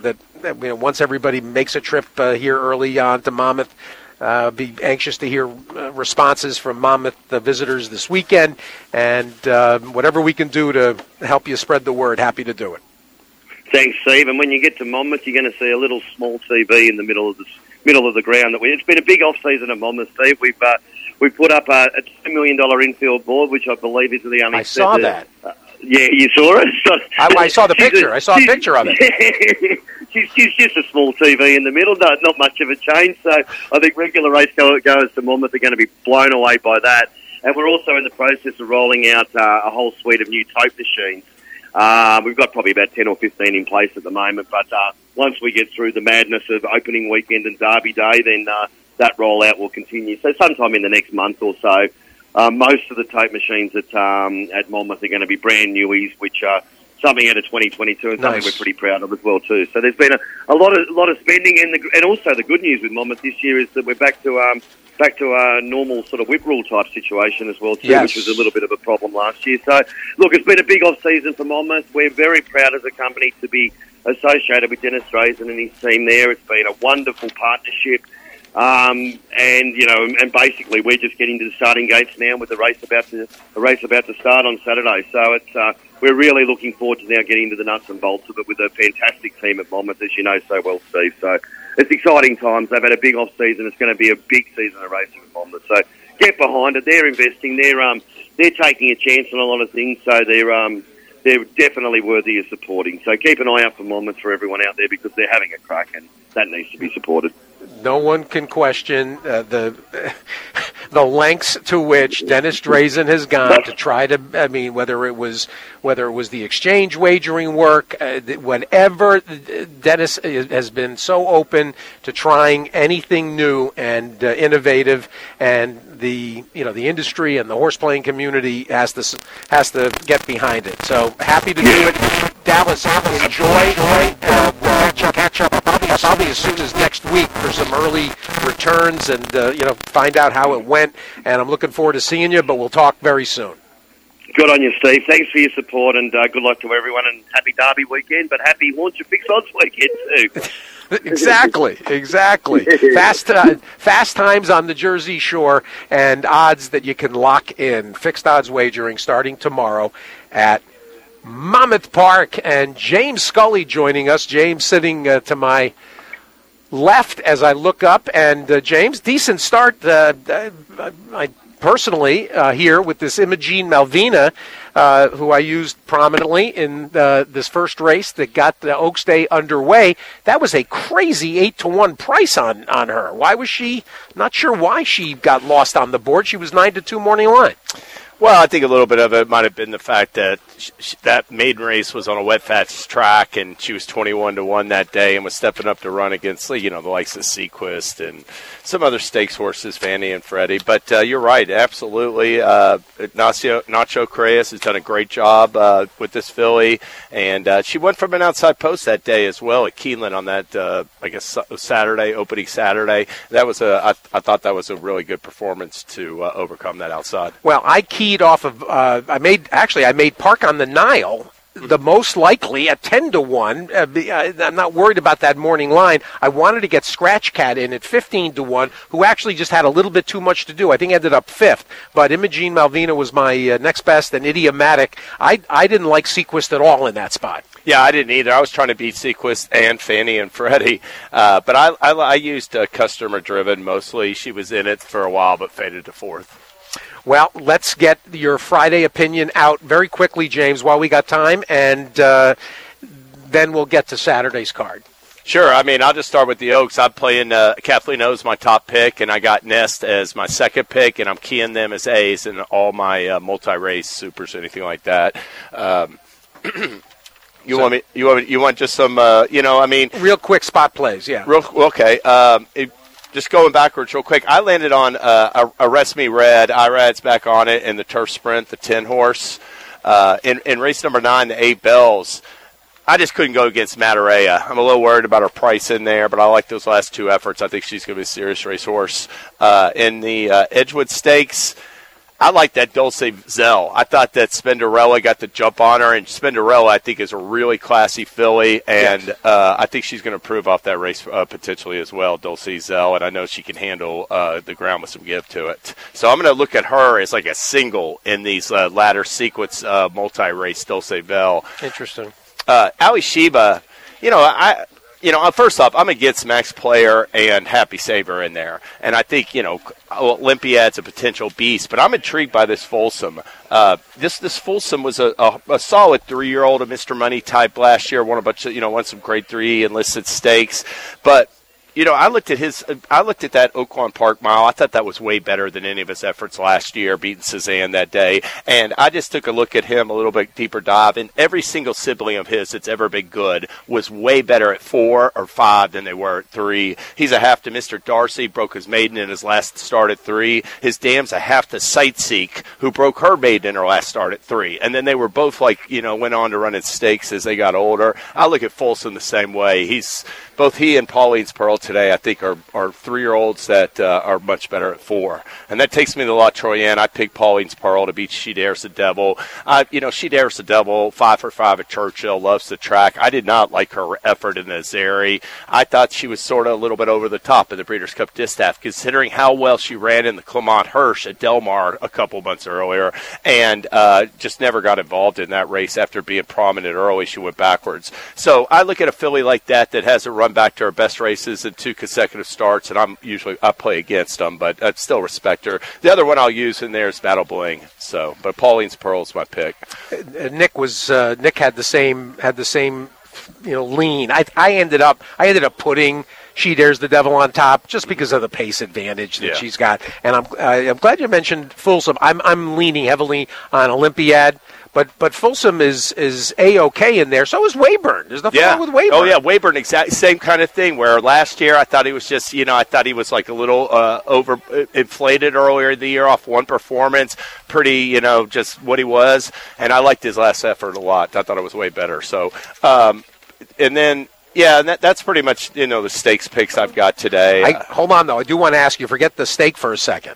once everybody makes a trip here early on to Monmouth. Be anxious to hear responses from Monmouth visitors this weekend, and whatever we can do to help you spread the word, happy to do it. Thanks, Steve. And when you get to Monmouth, you're going to see a little small TV in the middle of the ground. It's been a big off season at Monmouth, Steve. We've put up a $2 million infield board, which I believe is the only. I saw that. Yeah, you saw it. I saw the picture. I saw a picture of it. She's just a small TV in the middle. No, not much of a change. So I think regular race goers to Monmouth are going to be blown away by that. And we're also in the process of rolling out a whole suite of new tote machines. We've got probably about 10 or 15 in place at the moment. But once we get through the madness of opening weekend and Derby Day, then that rollout will continue. So sometime in the next month or so, most of the tote machines at Monmouth are going to be brand newies, which are something out of 2022 and something Nice. we're pretty proud of as well too. So there's been a lot of spending, and also the good news with Monmouth this year is that we're back to our normal sort of whip rule type situation as well too, Yes. which was a little bit of a problem last year. So look, it's been a big off season for Monmouth. We're very proud as a company to be associated with Dennis Drazen and his team there. It's been a wonderful partnership. And basically we're just getting to the starting gates now with the race about to start on Saturday. So we're really looking forward to now getting into the nuts and bolts of it with a fantastic team at Monmouth, as you know so well, Steve. So it's exciting times. They've had a big off season. It's going to be a big season of racing at Monmouth. So get behind it. They're investing. They're taking a chance on a lot of things. So they're definitely worthy of supporting. So keep an eye out for Monmouth for everyone out there, because they're having a crack and that needs to be supported. No one can question the lengths to which Dennis Drazen has gone to try to. I mean, whether it was the exchange wagering work, whatever. Dennis has been so open to trying anything new and innovative, and the industry and the horse playing community has to get behind it. So happy to do it. Dallas, enjoy. We'll catch up probably as soon as next week for some early returns and find out how it went. And I'm looking forward to seeing you, but we'll talk very soon. Good on you, Steve. Thanks for your support, and good luck to everyone, and happy Derby weekend, but happy Launch Your Fixed Odds weekend too. Exactly. Fast times on the Jersey Shore, and odds that you can lock in. Fixed odds wagering starting tomorrow at Monmouth Park. And James Scully joining us. James sitting to my left as I look up. And James, decent start. I personally here with this Imogene Malvina, who I used prominently in this first race that got the Oaks Day underway. That was a crazy 8-1 price on her. Why was she? Not sure why she got lost on the board. She was 9-2 morning line. Well, I think a little bit of it might have been the fact that that maiden race was on a wet fast track, and she was 21-1 that day, and was stepping up to run against the likes of Sequist and some other stakes horses, Fanny and Freddie. But you're right, absolutely. Nacho Correas has done a great job with this filly, and she went from an outside post that day as well at Keeneland on that Saturday, opening Saturday. That was I thought that was a really good performance to overcome that outside. Well, I keyed off of I made Park on the Nile the most likely at 10-1. I'm not worried about that morning line. I wanted to get Scratch Cat in at 15-1, who actually just had a little bit too much to do. I think ended up 5th, but Imogene Malvina was my next best, and Idiomatic. I didn't like Sequist at all in that spot. Yeah, I didn't either. I was trying to beat Sequist and Fanny and Freddie, but I used Customer Driven mostly. She was in it for a while, but faded to 4th. Well, let's get your Friday opinion out very quickly, James, while we got time, and then we'll get to Saturday's card. Sure. I mean, I'll just start with the Oaks. I'm playing Kathleen O's my top pick, and I got Nest as my second pick, and I'm keying them as A's in all my multi-race supers, anything like that. You want just some, real quick spot plays, yeah. Okay. Just going backwards real quick, I landed on Arrest Me Red. Irad's back on it in the Turf Sprint, the 10-horse. In race number 9, the 8 Bells, I just couldn't go against Matarea. I'm a little worried about her price in there, but I like those last two efforts. I think she's going to be a serious racehorse. In the Edgewood Stakes, I like that Dulce Zell. I thought that Spinderella got the jump on her, and Spinderella, I think, is a really classy filly, and yes. I think she's going to improve off that race potentially as well, Dulce Zell, and I know she can handle the ground with some give to it. So I'm going to look at her as like a single in these ladder sequence multi-race Dulce Bell. Interesting. Ali Sheba, first off, I'm against Max Player and Happy Saver in there. And I think, Olympiad's a potential beast. But I'm intrigued by this Folsom. This Folsom was a solid 3-year-old, a Mr. Money type last year. Won a bunch of, won some grade 3 enlisted stakes. But I looked at that Oaklawn Park mile. I thought that was way better than any of his efforts last year, beating Cezanne that day. And I just took a look at him, a little bit deeper dive, and every single sibling of his that's ever been good was way better at 4 or 5 than they were at 3. He's a half to Mr. Darcy, broke his maiden in his last start at 3. His dam's a half to Sightseek, who broke her maiden in her last start at 3. And then they were both went on to run in stakes as they got older. I look at Folsom the same way. Both he and Pauline's Pearl today, I think, are 3-year-olds that are much better at 4. And that takes me to La Troyenne. I picked Pauline's Pearl to beat She Dares the Devil. She Dares the Devil, 5 for 5 at Churchill, loves the track. I did not like her effort in the Azeri. I thought she was sort of a little bit over the top in the Breeders' Cup Distaff, considering how well she ran in the Clement Hirsch at Del Mar a couple months earlier, and just never got involved in that race after being prominent early. She went backwards. So I look at a filly like that has a run back to her best races in 2 consecutive starts, and I play against them, but I still respect her. The other one I'll use in there is Battle Bling. So, but Pauline's Pearl is my pick. Nick had the same lean. I ended up putting She Dares the Devil on top just because of the pace advantage that she's got. And I'm glad you mentioned Folsom. I'm leaning heavily on Olympiad. But Folsom is A-OK in there. So is Weyburn. There's nothing wrong with Weyburn. Oh, yeah, Weyburn, exactly same kind of thing, where last year I thought he was just, I thought he was like a little over inflated earlier in the year off one performance, pretty, just what he was. And I liked his last effort a lot. I thought it was way better. So, and then... Yeah, and that's pretty much, the stakes picks I've got today. Hold on, though. I do want to ask you, forget the stake for a second.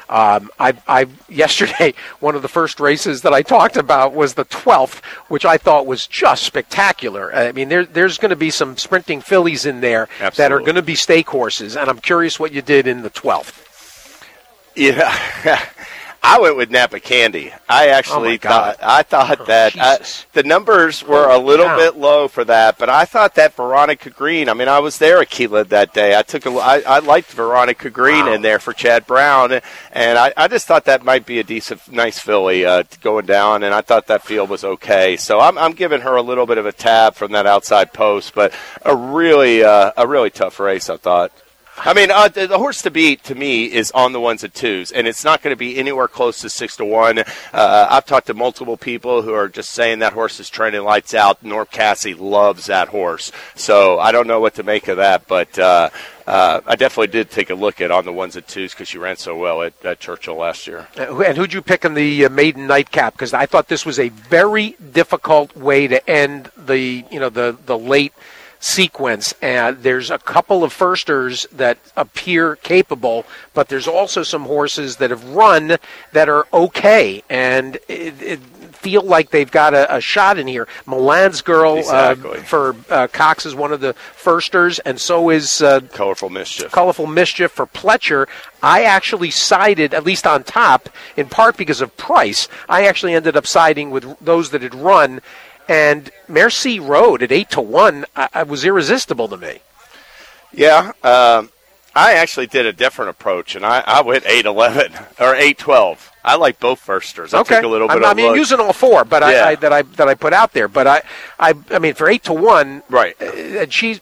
Yesterday, one of the first races that I talked about was the 12th, which I thought was just spectacular. I mean, there's going to be some sprinting fillies in there that are going to be stake horses, and I'm curious what you did in the 12th. Yeah. I went with Napa Candy. I actually thought that the numbers were a little bit low for that, but I thought that Veronica Green. I mean, I was there at Keeneland that day. I liked Veronica Green in there for Chad Brown, and I just thought that might be a nice filly going down, and I thought that field was okay. So I'm giving her a little bit of a tab from that outside post, but a really tough race, I thought. I mean, the horse to beat, to me, is on the 1s and 2s, and it's not going to be anywhere close to 6-1. I've talked to multiple people who are just saying that horse is training lights out. Norm Cassie loves that horse, so I don't know what to make of that, but I definitely did take a look at on the 1s and 2s because she ran so well at Churchill last year. And who'd you pick in the maiden nightcap? Because I thought this was a very difficult way to end the late sequence. There's a couple of firsters that appear capable, but there's also some horses that have run that are okay and feel like they've got a shot in here. Milan's Girl for Cox is one of the firsters, and so is Colorful Mischief. Colorful Mischief for Pletcher. I actually sided, at least on top, in part because of price. I actually ended up siding with those that had run. And Merci Road at 8-1 was irresistible to me. Yeah, I actually did a different approach, and I went 8-11 or 8-12. I like both firsters. I took a little bit. I'm using all four, but that I put out there. But I mean, for 8-1, right? And she's,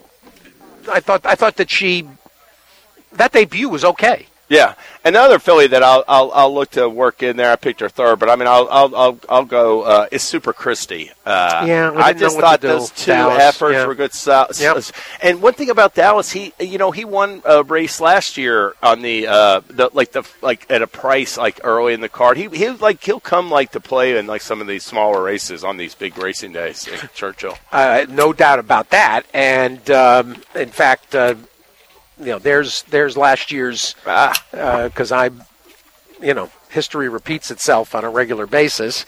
I thought that debut was okay. Yeah, another filly that I'll look to work in there. I picked her third, but I mean I'll go. Is Super Christie. I just thought those two efforts were good. And one thing about Dallas, he won a race last year on the at a price like early in the card. He'll come to play in some of these smaller races on these big racing days in Churchill. No doubt about that. And in fact. There's last year's because history repeats itself on a regular basis.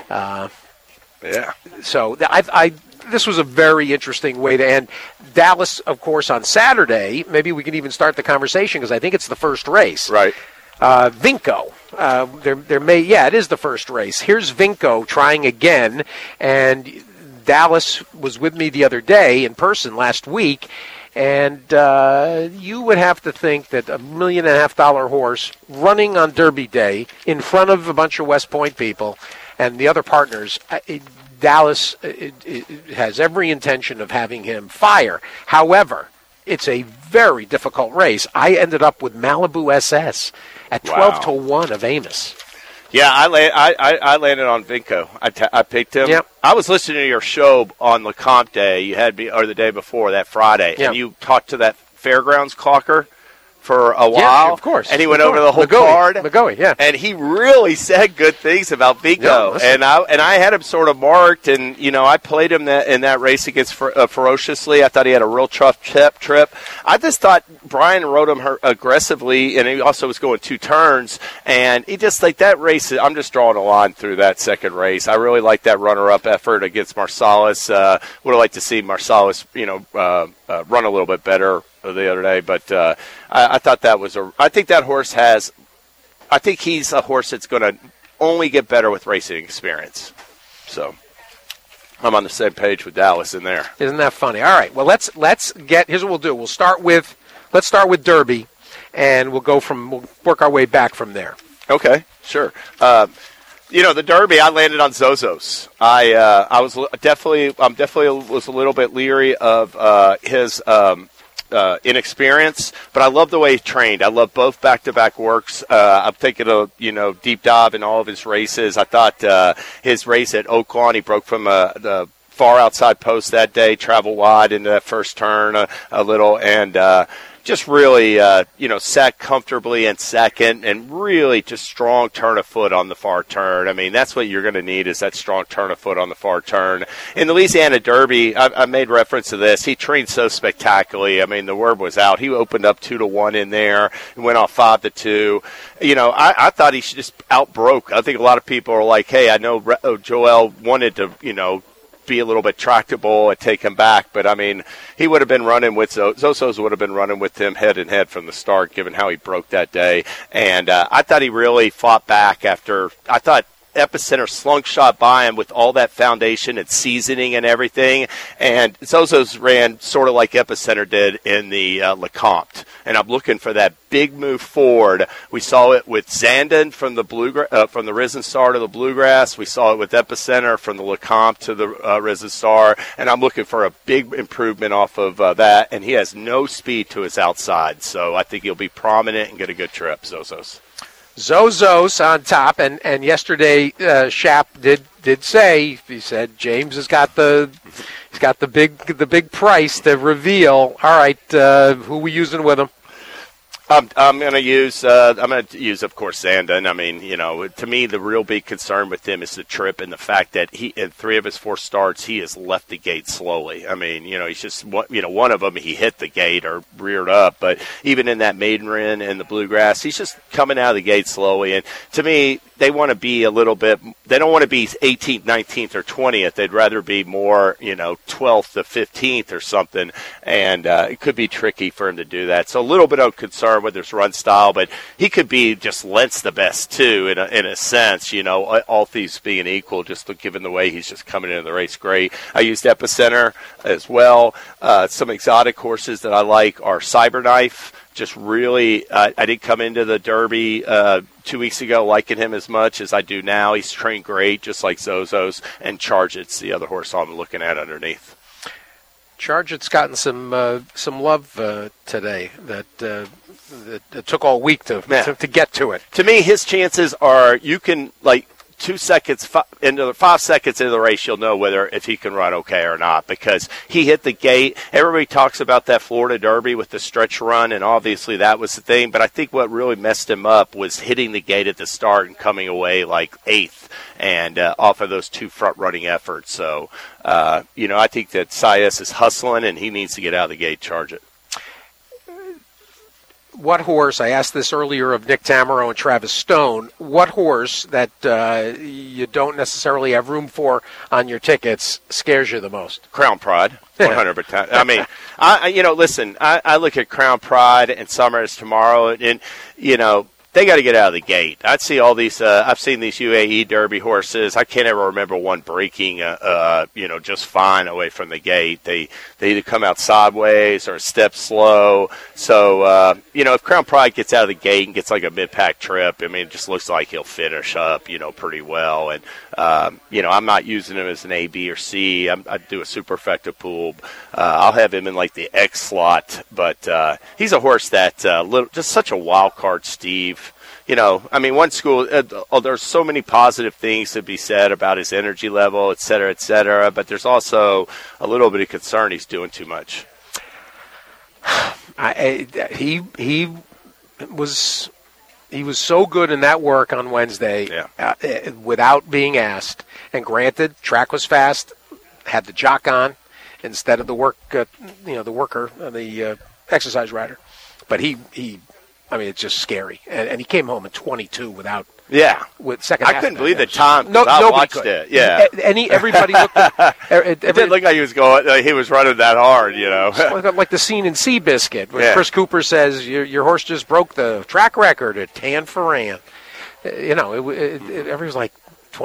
So this was a very interesting way to end. Dallas, of course, on Saturday. Maybe we can even start the conversation because I think it's the first race. Right. Vinco. It is the first race. Here's Vinco trying again, and Dallas was with me the other day in person last week. And you would have to think that $1.5 million horse running on Derby Day in front of a bunch of West Point people and the other partners, Dallas has every intention of having him fire. However, it's a very difficult race. I ended up with Malibu SS at 12-1 of Amos. Yeah, I landed on Vinco. I picked him. Yep. I was listening to your show on LeCompte Day. You had me, or the day before, that Friday, and you talked to that Fairgrounds clocker for a while. Yeah, of course. And he went over the whole card. McGoey, yeah. And he really said good things about Vinco. And I had him sort of marked, and, I played him in that race against Ferociously. I thought he had a real tough trip. I just thought Brian rode him aggressively, and he also was going 2 turns. And he just, that race, I'm just drawing a line through that second race. I really like that runner-up effort against Marsalis. Would have liked to see Marsalis, run a little bit better the other day, but I thought that was I think that horse I think he's a horse that's going to only get better with racing experience. So I'm on the same page with Dallas in there. Isn't that funny? All right, well let's get. Here's what we'll do. Let's start with Derby, and we'll work our way back from there. Okay, sure. The Derby, I landed on Zozos. I'm definitely was a little bit leery of his inexperience, but I love the way he trained. I love both back-to-back works. I'm thinking of, deep dive in all of his races. I thought his race at Oaklawn, he broke from the far outside post that day, travel wide into that first turn a little, and just really, sat comfortably in second, and really just strong turn of foot on the far turn. I mean, that's what you're going to need, is that strong turn of foot on the far turn. In the Louisiana Derby, I made reference to this. He trained so spectacularly. I mean, the word was out. He opened up 2-1 in there and went off 5-2. I thought he should just outbroke. I think a lot of people are like, hey, I know Joel wanted to, be a little bit tractable and take him back, but I mean, he would have been running with Zozos would have been running with him head and head from the start, given how he broke that day. And I thought he really fought back after. I thought Epicenter slung shot by him with all that foundation and seasoning and everything, and Zozos ran sort of like Epicenter did in the LeCompte, and I'm looking for that big move forward. We saw it with Zandon from the Risen Star to the Bluegrass. We saw it with Epicenter from the LeCompte to the Risen Star, and I'm looking for a big improvement off of that, and he has no speed to his outside, so I think he'll be prominent and get a good trip, Zozos. Zozos on top, and yesterday Shap did say, he said James has got the big price to reveal. All right, who are we using with him? I'm going to use, of course, Zandon. I mean, to me, the real big concern with him is the trip and the fact that he, in 3 of his 4 starts, he has left the gate slowly. I mean, he's just, one of them he hit the gate or reared up, but even in that maiden run and the Bluegrass, he's just coming out of the gate slowly. And to me, they want to be a little bit, they don't want to be 18th, 19th, or 20th. They'd rather be more, 12th to 15th or something. And it could be tricky for him to do that. So a little bit of concern with his run style, but he could be just Lentz the best too, in a sense, all things being equal, just given the way he's just coming into the race great. I used Epicenter as well. Some exotic horses that I like are Cyberknife. Just really, I didn't come into the Derby 2 weeks ago liking him as much as I do now. He's trained great, just like Zozos, and Charge It's the other horse I'm looking at underneath. Charge It's gotten some love today that took all week to get to it. To me, his chances are you can 2 seconds into 5 seconds into the race, you'll know if he can run okay or not, because he hit the gate. Everybody talks about that Florida Derby with the stretch run, and obviously that was the thing. But I think what really messed him up was hitting the gate at the start and coming away 8th, and off of those 2 front running efforts. So, I think that Sias is hustling, and he needs to get out of the gate, Charge It. What horse, I asked this earlier of Nick Tamaro and Travis Stone, what horse that you don't necessarily have room for on your tickets scares you the most? Crown Pride, 100%. I mean, listen, I look at Crown Pride and Summers tomorrow, and, they got to get out of the gate. I'd see all these. I've seen these UAE Derby horses. I can't ever remember one breaking, just fine away from the gate. They either come out sideways or step slow. So if Crown Pride gets out of the gate and gets like a mid-pack trip, I mean, it just looks like he'll finish up, pretty well. And I'm not using him as an A, B, or C. I do a superfecta pool. I'll have him in like the X slot, but he's a horse that just such a wild card, Steve. One school, there's so many positive things to be said about his energy level, et cetera, but there's also a little bit of concern he's doing too much. He was so good in that work on Wednesday without being asked. And granted, track was fast, had the jock on instead of the the exercise rider. But it's just scary. And he came home at 22 without. Yeah, with second. I couldn't believe the time. I watched it. Yeah, everybody looked. It didn't look like he was going. He was running that hard. Like the scene in Seabiscuit where Chris Cooper says, "Your horse just broke the track record at Tan Ferran." Everyone's like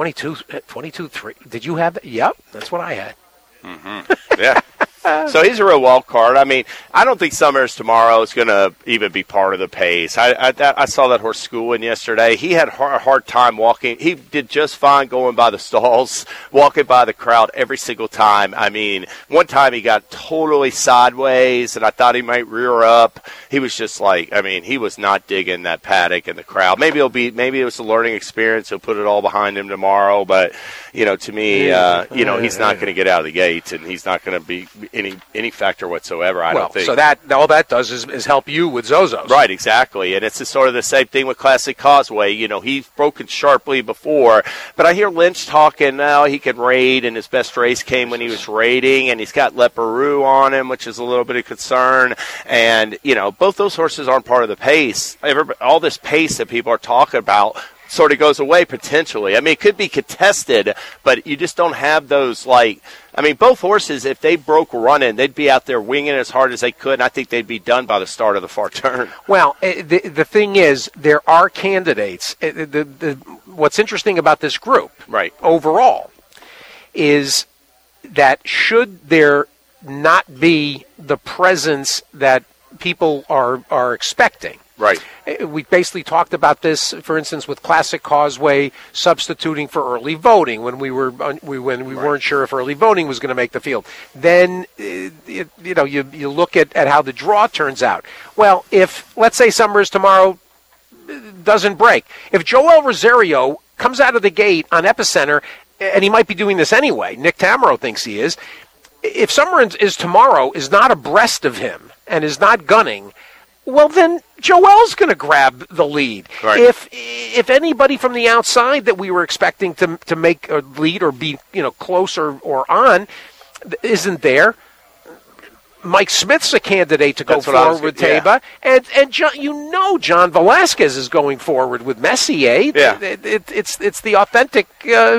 22-3. Did you have that? Yep, that's what I had. Mm-hmm. Yeah. So he's a real wild card. I don't think Summers tomorrow is going to even be part of the pace. I saw that horse schooling yesterday. He had a hard time walking. He did just fine going by the stalls, walking by the crowd every single time. One time he got totally sideways, and I thought he might rear up. He was just he was not digging that paddock and the crowd. Maybe it was a learning experience. He'll put it all behind him tomorrow. But, to me, he's not going to get out of the gate, and he's not going to be any factor whatsoever, I don't think. So all that does is help you with Zozos. Right, exactly. And it's sort of the same thing with Classic Causeway. He's broken sharply before, but I hear Lynch talking now he can raid, and his best race came when he was raiding, and he's got Leperoux on him, which is a little bit of concern. And, both those horses aren't part of the pace. All this pace that people are talking about sort of goes away potentially. It could be contested, but you just don't have those both horses, if they broke running, they'd be out there winging as hard as they could, and I think they'd be done by the start of the far turn. Well, the thing is, there are candidates. What's interesting about this group, right, overall, is that should there not be the presence that people are expecting. Right. We basically talked about this, for instance, with Classic Causeway substituting for early voting when we weren't sure if early voting was going to make the field. Then you look at how the draw turns out. Well, if let's say Summers tomorrow doesn't break, if Joel Rosario comes out of the gate on Epicenter, and he might be doing this anyway, Nick Tamaro thinks he is. If Summers is not abreast of him and is not gunning, well, then Joel's going to grab the lead. Right. If anybody from the outside that we were expecting to make a lead or be close or on isn't there, Mike Smith's a candidate to go forward with Taiba, and John Velasquez is going forward with Messier. Yeah. It's the authentic.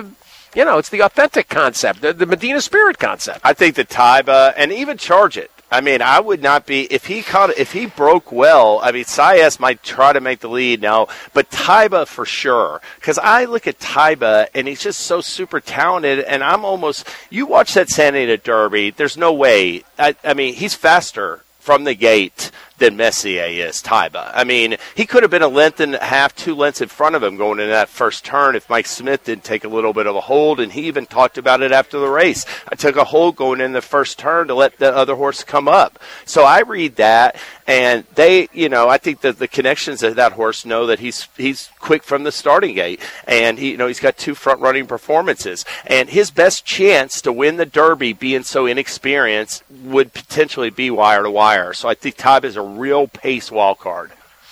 It's the authentic concept, the Medina Spirit concept. I think the Taiba and even Charge It. I would not be if he broke well. Saez might try to make the lead now, but Taiba for sure. Because I look at Taiba and he's just so super talented, and you watch that Santa Anita Derby. There's no way. He's faster from the gate than Messier is, Taiba. He could have been a length and a half, 2 lengths in front of him going into that first turn if Mike Smith didn't take a little bit of a hold, and he even talked about it after the race. I took a hold going in the first turn to let the other horse come up. So I read that, and they, I think that the connections of that horse know that he's quick from the starting gate, and he's got 2 front-running performances, and his best chance to win the Derby, being so inexperienced, would potentially be wire to wire. So I think Taiba is a real pace wild card.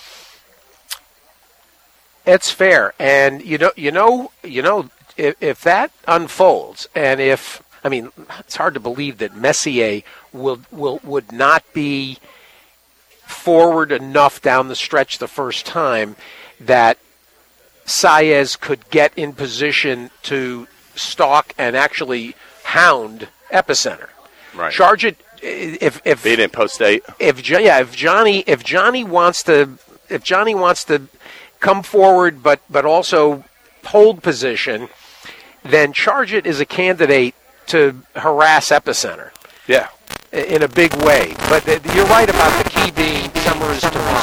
It's fair, and if that unfolds, and it's hard to believe that Messier would not be forward enough down the stretch the first time that Saez could get in position to stalk and actually hound Epicenter. Right. Charge It. If they didn't post 8. If Johnny wants to come forward, but also hold position, then Charge It is a candidate to harass Epicenter. Yeah. In a big way. But you're right about the key being Summers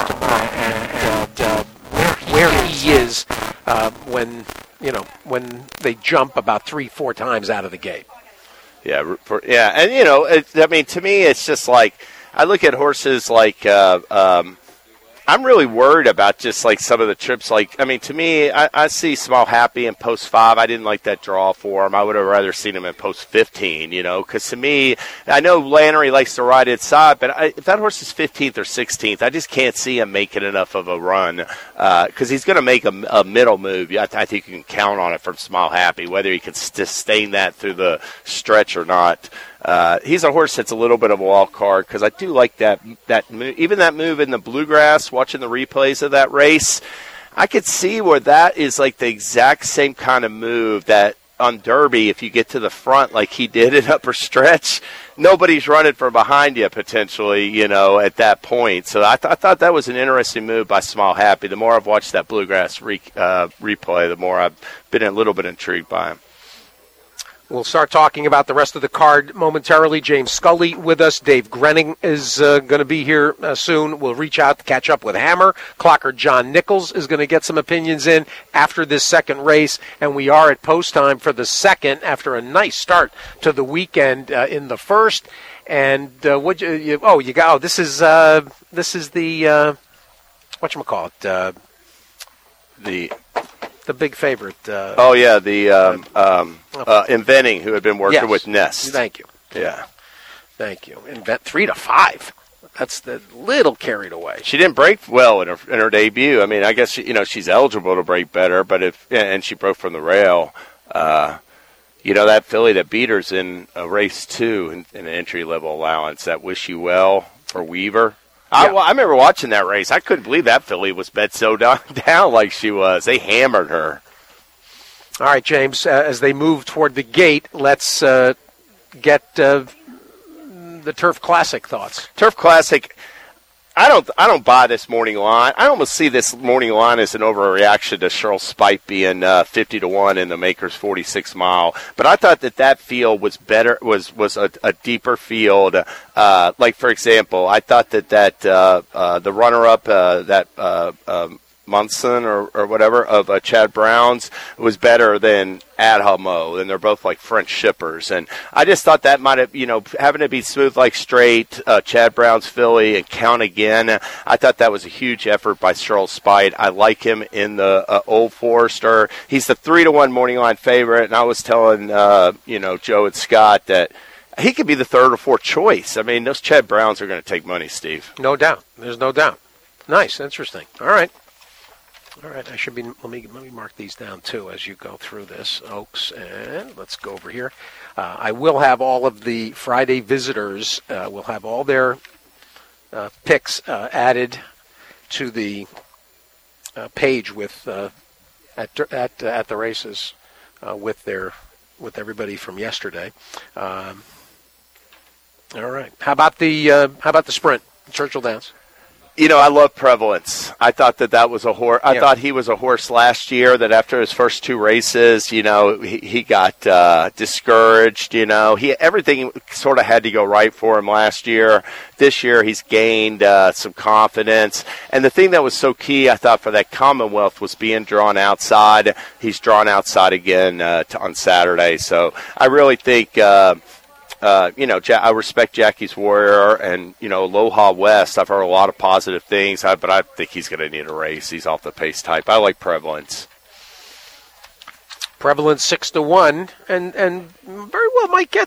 and where he is when they jump about 3-4 times out of the gate. Yeah, and to me, it's just like I look at horses like I'm really worried about just like some of the trips. Like, I mean, to me, I see Smile Happy in post 5. I didn't like that draw for him. I would have rather seen him in post 15, because to me, I know Lannery likes to ride inside, but if that horse is 15th or 16th, I just can't see him making enough of a run because he's going to make a middle move. I think you can count on it from Smile Happy, whether he can sustain that through the stretch or not. He's a horse that's a little bit of a wild card because I do like that move, even that move in the Bluegrass. Watching the replays of that race, I could see where that is like the exact same kind of move that on Derby, if you get to the front like he did in upper stretch, nobody's running from behind you potentially, at that point. So I thought that was an interesting move by Smile Happy. The more I've watched that Bluegrass replay, the more I've been a little bit intrigued by him. We'll start talking about the rest of the card momentarily. James Scully with us. Dave Grenning is going to be here soon. We'll reach out to catch up with Hammer. Clocker John Nichols is going to get some opinions in after this second race. And we are at post time for the second after a nice start to the weekend in the first. And this is the whatchamacallit? The big favorite. Inventing, who had been working with Ness. Thank you. Yeah. Thank you. Invent 3-5. That's the little carried away. She didn't break well in her debut. I mean, I guess she's eligible to break better, but and she broke from the rail. That filly that beat her's in a race 2 in an entry level allowance. That Wish You Well for Weaver. Yeah. I remember watching that race. I couldn't believe that filly was bet so down like she was. They hammered her. All right, James, as they move toward the gate, let's get the Turf Classic thoughts. Turf Classic, I don't buy this morning line. I almost see this morning line as an overreaction to Cheryl Spite being 50-1 in the Makers 46 mile. But I thought that field was better, was a deeper field. Like for example, I thought that the runner-up Munson or whatever of Chad Brown's was better than Adhamo, and they're both like French shippers. And I just thought that might have, having to be smooth like straight, Chad Brown's filly and Count Again. I thought that was a huge effort by Cheryl Spite. I like him in the Old Forester. He's the 3-1 morning line favorite, and I was telling Joe and Scott that he could be the third or fourth choice. I mean, those Chad Browns are going to take money, Steve. No doubt. There's no doubt. Nice, interesting. All right, I should be. Let me mark these down too as you go through this, Oaks, and let's go over here. I will have all of the Friday visitors. We'll have all their picks added to the page with at the races with everybody from yesterday. All right. How about the sprint, Churchill Downs? I love Prevalence. I thought that was a horse. I thought he was a horse last year that after his first 2 races, he got discouraged. Everything sort of had to go right for him last year. This year he's gained some confidence. And the thing that was so key, I thought, for that Commonwealth was being drawn outside. He's drawn outside again on Saturday. So I really think I respect Jackie's Warrior and, Aloha West. I've heard a lot of positive things, but I think he's going to need a race. He's off the pace type. I like Prevalence. Prevalence 6-1, and very well might get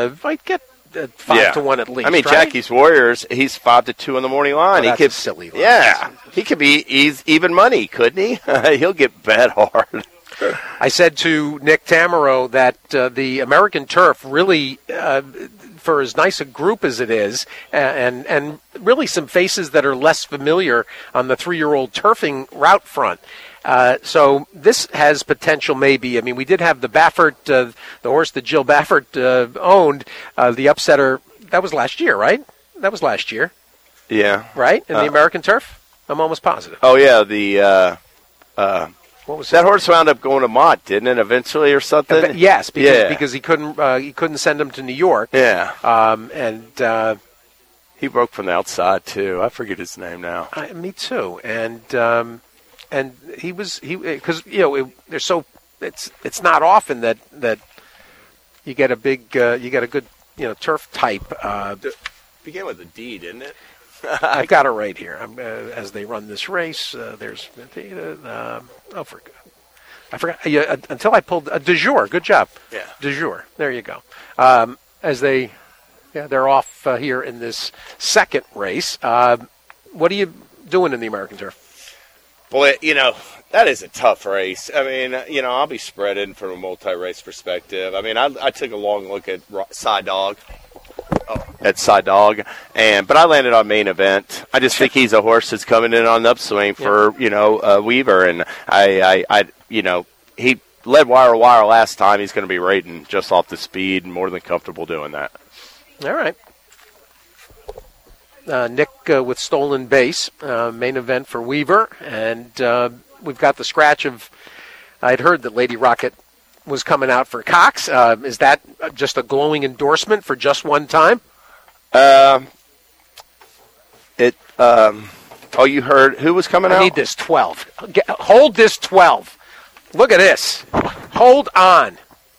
5-1 at least. I mean, right? Jackie's Warriors, he's 5-2 in the morning line. He could silly. He could be even money, couldn't he? He'll get bet hard. I said to Nick Tamero that the American Turf really, for as nice a group as it is, and really some faces that are less familiar on the 3-year-old turfing route front. So this has potential maybe. I mean, we did have the Baffert, the horse that Jill Baffert owned, the upsetter. That was last year, right? That was last year. Yeah. Right? In the American Turf? I'm almost positive. Oh, yeah, the What was that horse wound up going to Mott, didn't it, eventually or something? Yes, because he couldn't send him to New York. Yeah. And he broke from the outside too. I forget his name now. Me too. And because they're so it's not often that you get a good turf type. Began with a D, didn't it? I've got it right here. As they run this race, there's I forgot. Until I pulled de jour. Good job. Yeah. De jour. There you go. As they're off here in this second race. What are you doing in the American Turf? Boy, that is a tough race. I mean, I'll be spreading from a multi-race perspective. I mean, I took a long look at Side Dog. But I landed on Main Event. I just think he's a horse that's coming in on the upswing for Weaver, and he led wire to wire last time. He's going to be rating just off the speed, and more than comfortable doing that. All right. Nick with Stolen Base, Main Event for Weaver, and we've got the scratch of. I'd heard that Lady Rocket was coming out for Cox. Is that just a glowing endorsement for just one time? You heard who was coming out? I need this 12. Hold this 12. Look at this. Hold on.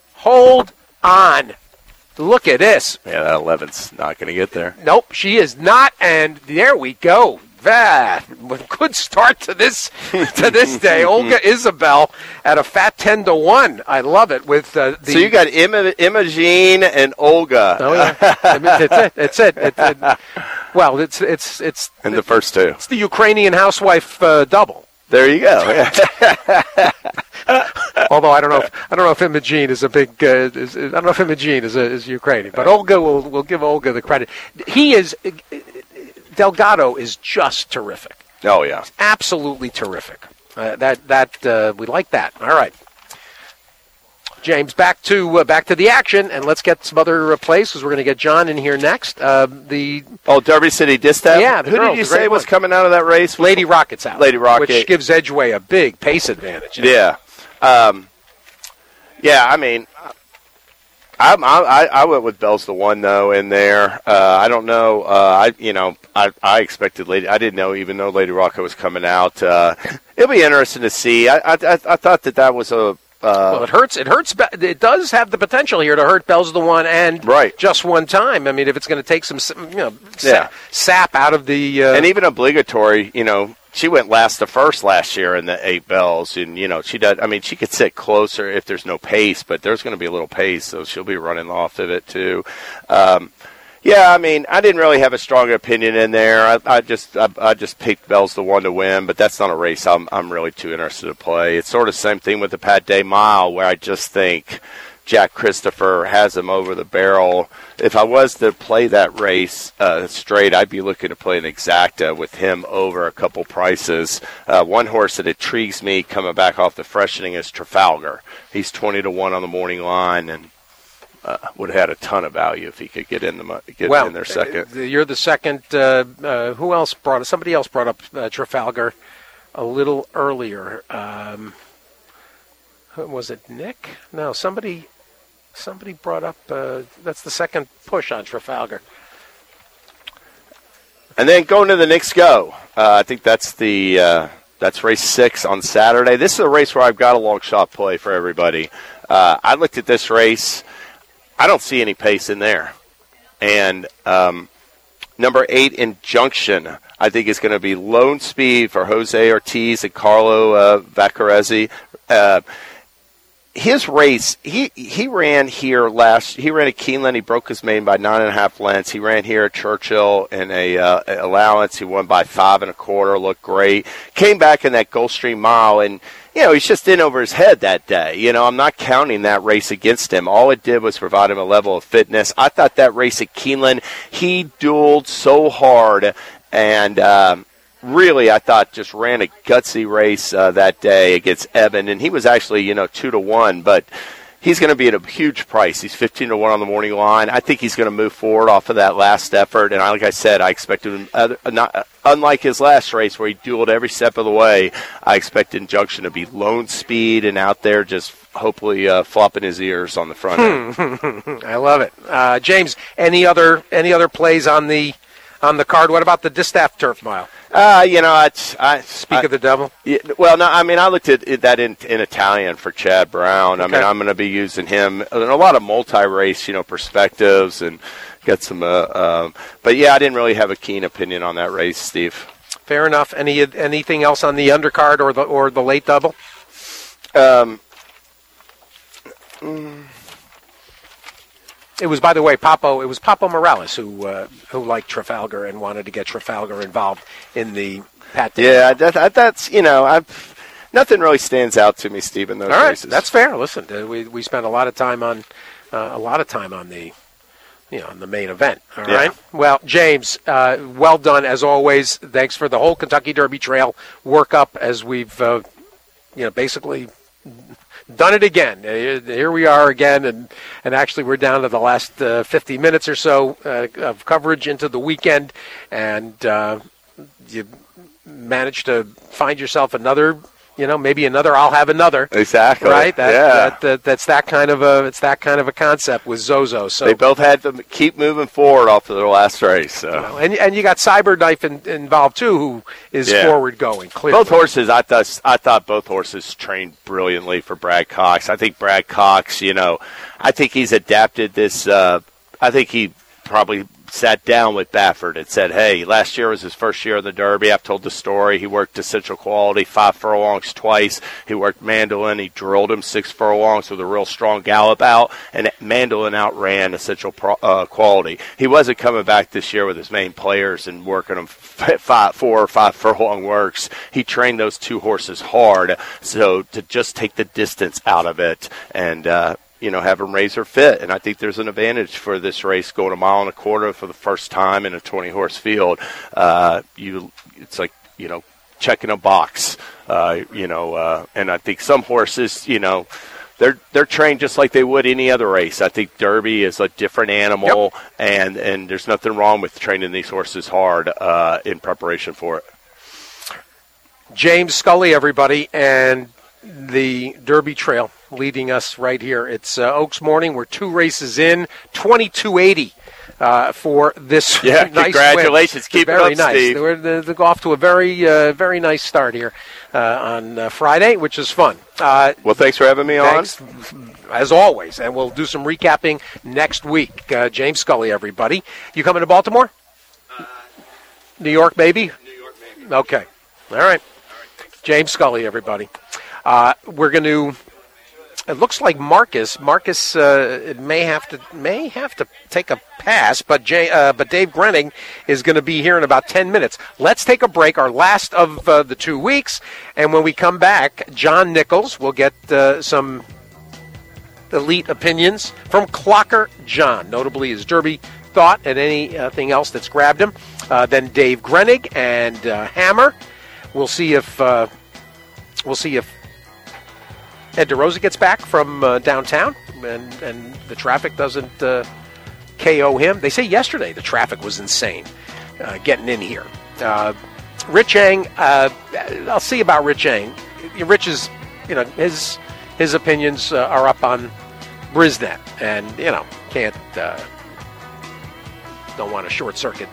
Look at this. Yeah, that 11's not going to get there. Nope, she is not, and there we go. Good start to this day. Olga Isabel at a fat 10-1. I love it. So you got Imogene and Olga. Oh yeah, that's it. Well, it's in the first two. It's the Ukrainian housewife double. There you go. Yeah. Although I don't know if Imogene is a big. I don't know if Imogene is Ukrainian, but Olga will give Olga the credit. He is. Delgado is just terrific. Oh yeah, absolutely terrific. We like that. All right, James, back to the action, and let's get some other plays because we're going to get John in here next. Derby City Distaff. Yeah, who did you say was coming out of that race? Lady Rocket's out. Lady Rocket, which gives Edgeway a big pace advantage. Yeah, I mean. I went with Bell's the One though in there. I don't know. I expected Lady. I didn't even know Lady Rocket was coming out. It'll be interesting to see. I thought that was a. Well, it hurts. It does have the potential here to hurt Bell's the One and just one time. I mean, if it's going to take some sap out of the and even obligatory, she went last to first last year in the 8 Bells, and she does. I mean, she could sit closer if there's no pace, but there's going to be a little pace, so she'll be running off of it too. I mean, I didn't really have a strong opinion in there. I just picked Bell's the One to win, but that's not a race I'm really too interested to play. It's sort of the same thing with the Pat Day Mile, where I just think Jack Christopher has him over the barrel. If I was to play that race straight, I'd be looking to play an exacta with him over a couple prices. One horse that intrigues me coming back off the freshening is Trafalgar. He's 20-1 on the morning line, and would have had a ton of value if he could get in there second. You're the second. Who else brought it? Somebody else brought up Trafalgar a little earlier. Was it Nick? No, somebody brought up. That's the second push on Trafalgar. And then going to the Knicks Go. I think that's race 6 on Saturday. This is a race where I've got a long shot play for everybody. I looked at this race. I don't see any pace in there. And number 8, Injunction, I think is going to be lone speed for Jose Ortiz and Carlo Vaccarezzi. His race, he ran here he ran at Keeneland. He broke his main by 9.5 lengths. He ran here at Churchill in a allowance. He won by 5 1/4. Looked great. Came back in that Gulfstream Mile, and he's just in over his head that day. I'm not counting that race against him. All it did was provide him a level of fitness. I thought that race at Keeneland, he dueled so hard, and really, I thought just ran a gutsy race that day against Evan, and he was actually 2-1, but he's going to be at a huge price. He's 15-1 on the morning line. I think he's going to move forward off of that last effort. And like I said, I expected him, unlike his last race where he dueled every step of the way, I expect Injunction to be lone speed and out there just hopefully flopping his ears on the front end. I love it. James, any other plays on the card? What about the Distaff Turf Mile? Speak of the devil. Yeah, well, no, I mean, I looked at that in Italian for Chad Brown. Okay. I mean, I'm going to be using him in a lot of multi-race, perspectives and got some. But yeah, I didn't really have a keen opinion on that race, Steve. Fair enough. Anything else on the undercard or the late double? It was, by the way, Papo Morales who liked Trafalgar and wanted to get Trafalgar involved in the Pat. Yeah, that's nothing really stands out to me, Steve, in those All right, races. that's fair. Listen, we spent a lot of time on the the main event. All right. Well, James, well done as always. Thanks for the whole Kentucky Derby Trail workup as we've basically done it again. Here we are again, and actually we're down to the last 50 minutes or so of coverage into the weekend, and you managed to find yourself another, maybe another I'll have another. Exactly. Right? That's that kind of a concept with Zozo. So they both had to keep moving forward off of their last race. So. And you got Cyberknife involved too, who is forward going. Clearly. Both horses, I thought both horses trained brilliantly for Brad Cox. I think Brad Cox, I think he's adapted this. I think he probably sat down with Baffert and said, hey, last year was his first year in the Derby. I've told the story. He worked Essential Quality 5 furlongs twice. He worked Mandolin. He drilled him 6 furlongs with a real strong gallop out, and Mandolin outran Essential Quality. He wasn't coming back this year with his main players and working them 4 or 5 furlong works. He trained those two horses hard, so to just take the distance out of it and have them razor fit. And I think there's an advantage for this race going 1.25 miles for the first time in a 20-horse field. It's like, checking a box, and I think some horses, they're trained just like they would any other race. I think Derby is a different animal, and there's nothing wrong with training these horses hard in preparation for it. James Scully, everybody, and the Derby Trail leading us right here. It's Oaks Morning. We're 2 races in, 2280 for this nice congratulations. Win. Keep very it up, nice. Steve. They're off to a very nice start here on Friday, which is fun. Well, thanks for having me on. As always, and we'll do some recapping next week. James Scully, everybody. You coming to Baltimore? New York, maybe? New York, maybe. Okay. All right. James Scully, everybody. We're going to. It looks like Marcus may have to take a pass, but Dave Grenning is going to be here in about 10 minutes. Let's take a break, our last of the 2 weeks, and when we come back, John Nichols will get some elite opinions from Clocker John, notably his Derby thought and anything else that's grabbed him. Then Dave Grenning and Hammer. We'll see if Ed DeRosa gets back from downtown and the traffic doesn't KO him. They say yesterday the traffic was insane getting in here. Rich Eng, I'll see about Rich Eng. Rich is, his opinions are up on Brisnet, and can't don't want to short circuit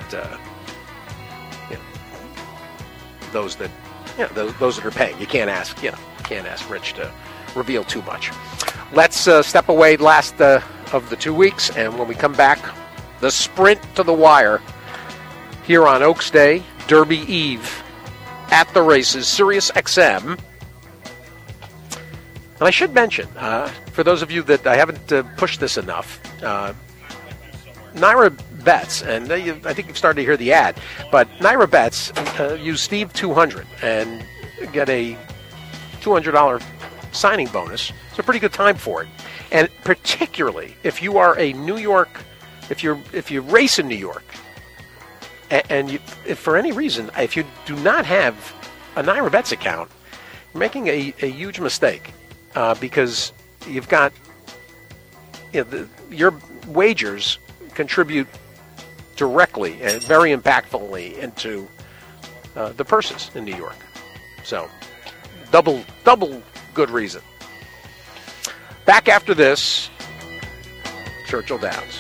those that those that are paying. You can't ask Rich to reveal too much. Let's step away last of the 2 weeks, and when we come back, the sprint to the wire here on Oaks Day, Derby Eve, at the races, Sirius XM. And I should mention, for those of you that I haven't pushed this enough, Naira Bets, and I think you've started to hear the ad, but Naira Bets, use Steve 200 and get a $200 signing bonus. It's a pretty good time for it, and particularly if you are a New York, if you race in New York, and if for any reason if you do not have a Naira Bets account, you're making a huge mistake because you've got your wagers contribute directly and very impactfully into the purses in New York. So, double good reason. Back after this, Churchill Downs.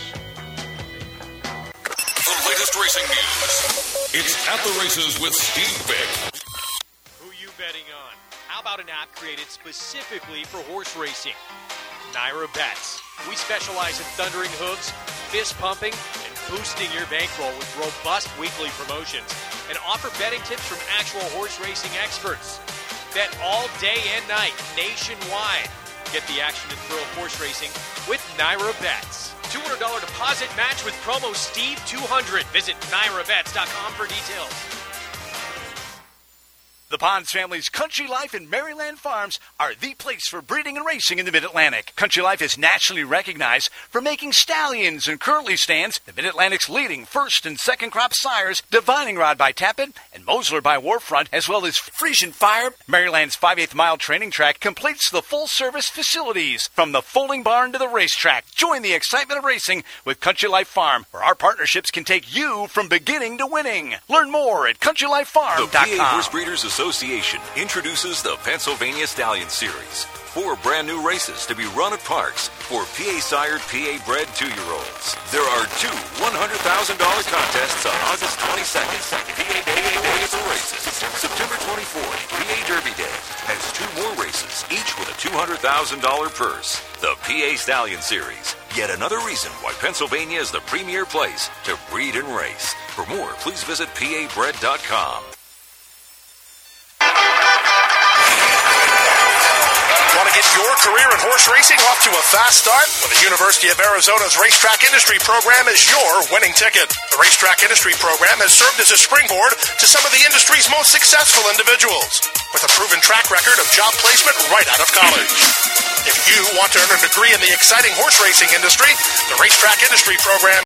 The latest racing news. It's At the Races with Steve Vick. Who you betting on? How about an app created specifically for horse racing? Naira Bets. We specialize in thundering hooves, fist pumping, and boosting your bankroll with robust weekly promotions and offer betting tips from actual horse racing experts. Bet all day and night nationwide. Get the action and thrill of horse racing with Naira Bets. $200 deposit match with promo Steve200. Visit NairaBets.com for details. The Ponds family's Country Life and Maryland Farms are the place for breeding and racing in the Mid-Atlantic. Country Life is nationally recognized for making stallions and currently stands the Mid-Atlantic's leading first and second crop sires, Divining Rod by Tappan and Mosler by Warfront, as well as Frisian Fire. Maryland's 5/8 mile training track completes the full-service facilities from the folding barn to the racetrack. Join the excitement of racing with Country Life Farm, where our partnerships can take you from beginning to winning. Learn more at CountryLifeFarm.com. The PA Horse Breeders Association introduces the Pennsylvania Stallion Series. 4 brand new races to be run at parks for PA-sired, PA-bred 2-year-olds. There are 2 $100,000 contests on August 22nd. PA Day of the races. September 24th, PA Derby Day has 2 more races, each with a $200,000 purse. The PA Stallion Series. Yet another reason why Pennsylvania is the premier place to breed and race. For more, please visit PABred.com. Want to get your career in horse racing off to a fast start? Well, the University of Arizona's Racetrack Industry Program is your winning ticket. The Racetrack Industry Program has served as a springboard to some of the industry's most successful individuals, with a proven track record of job placement right out of college. If you want to earn a degree in the exciting horse racing industry, the Racetrack Industry Program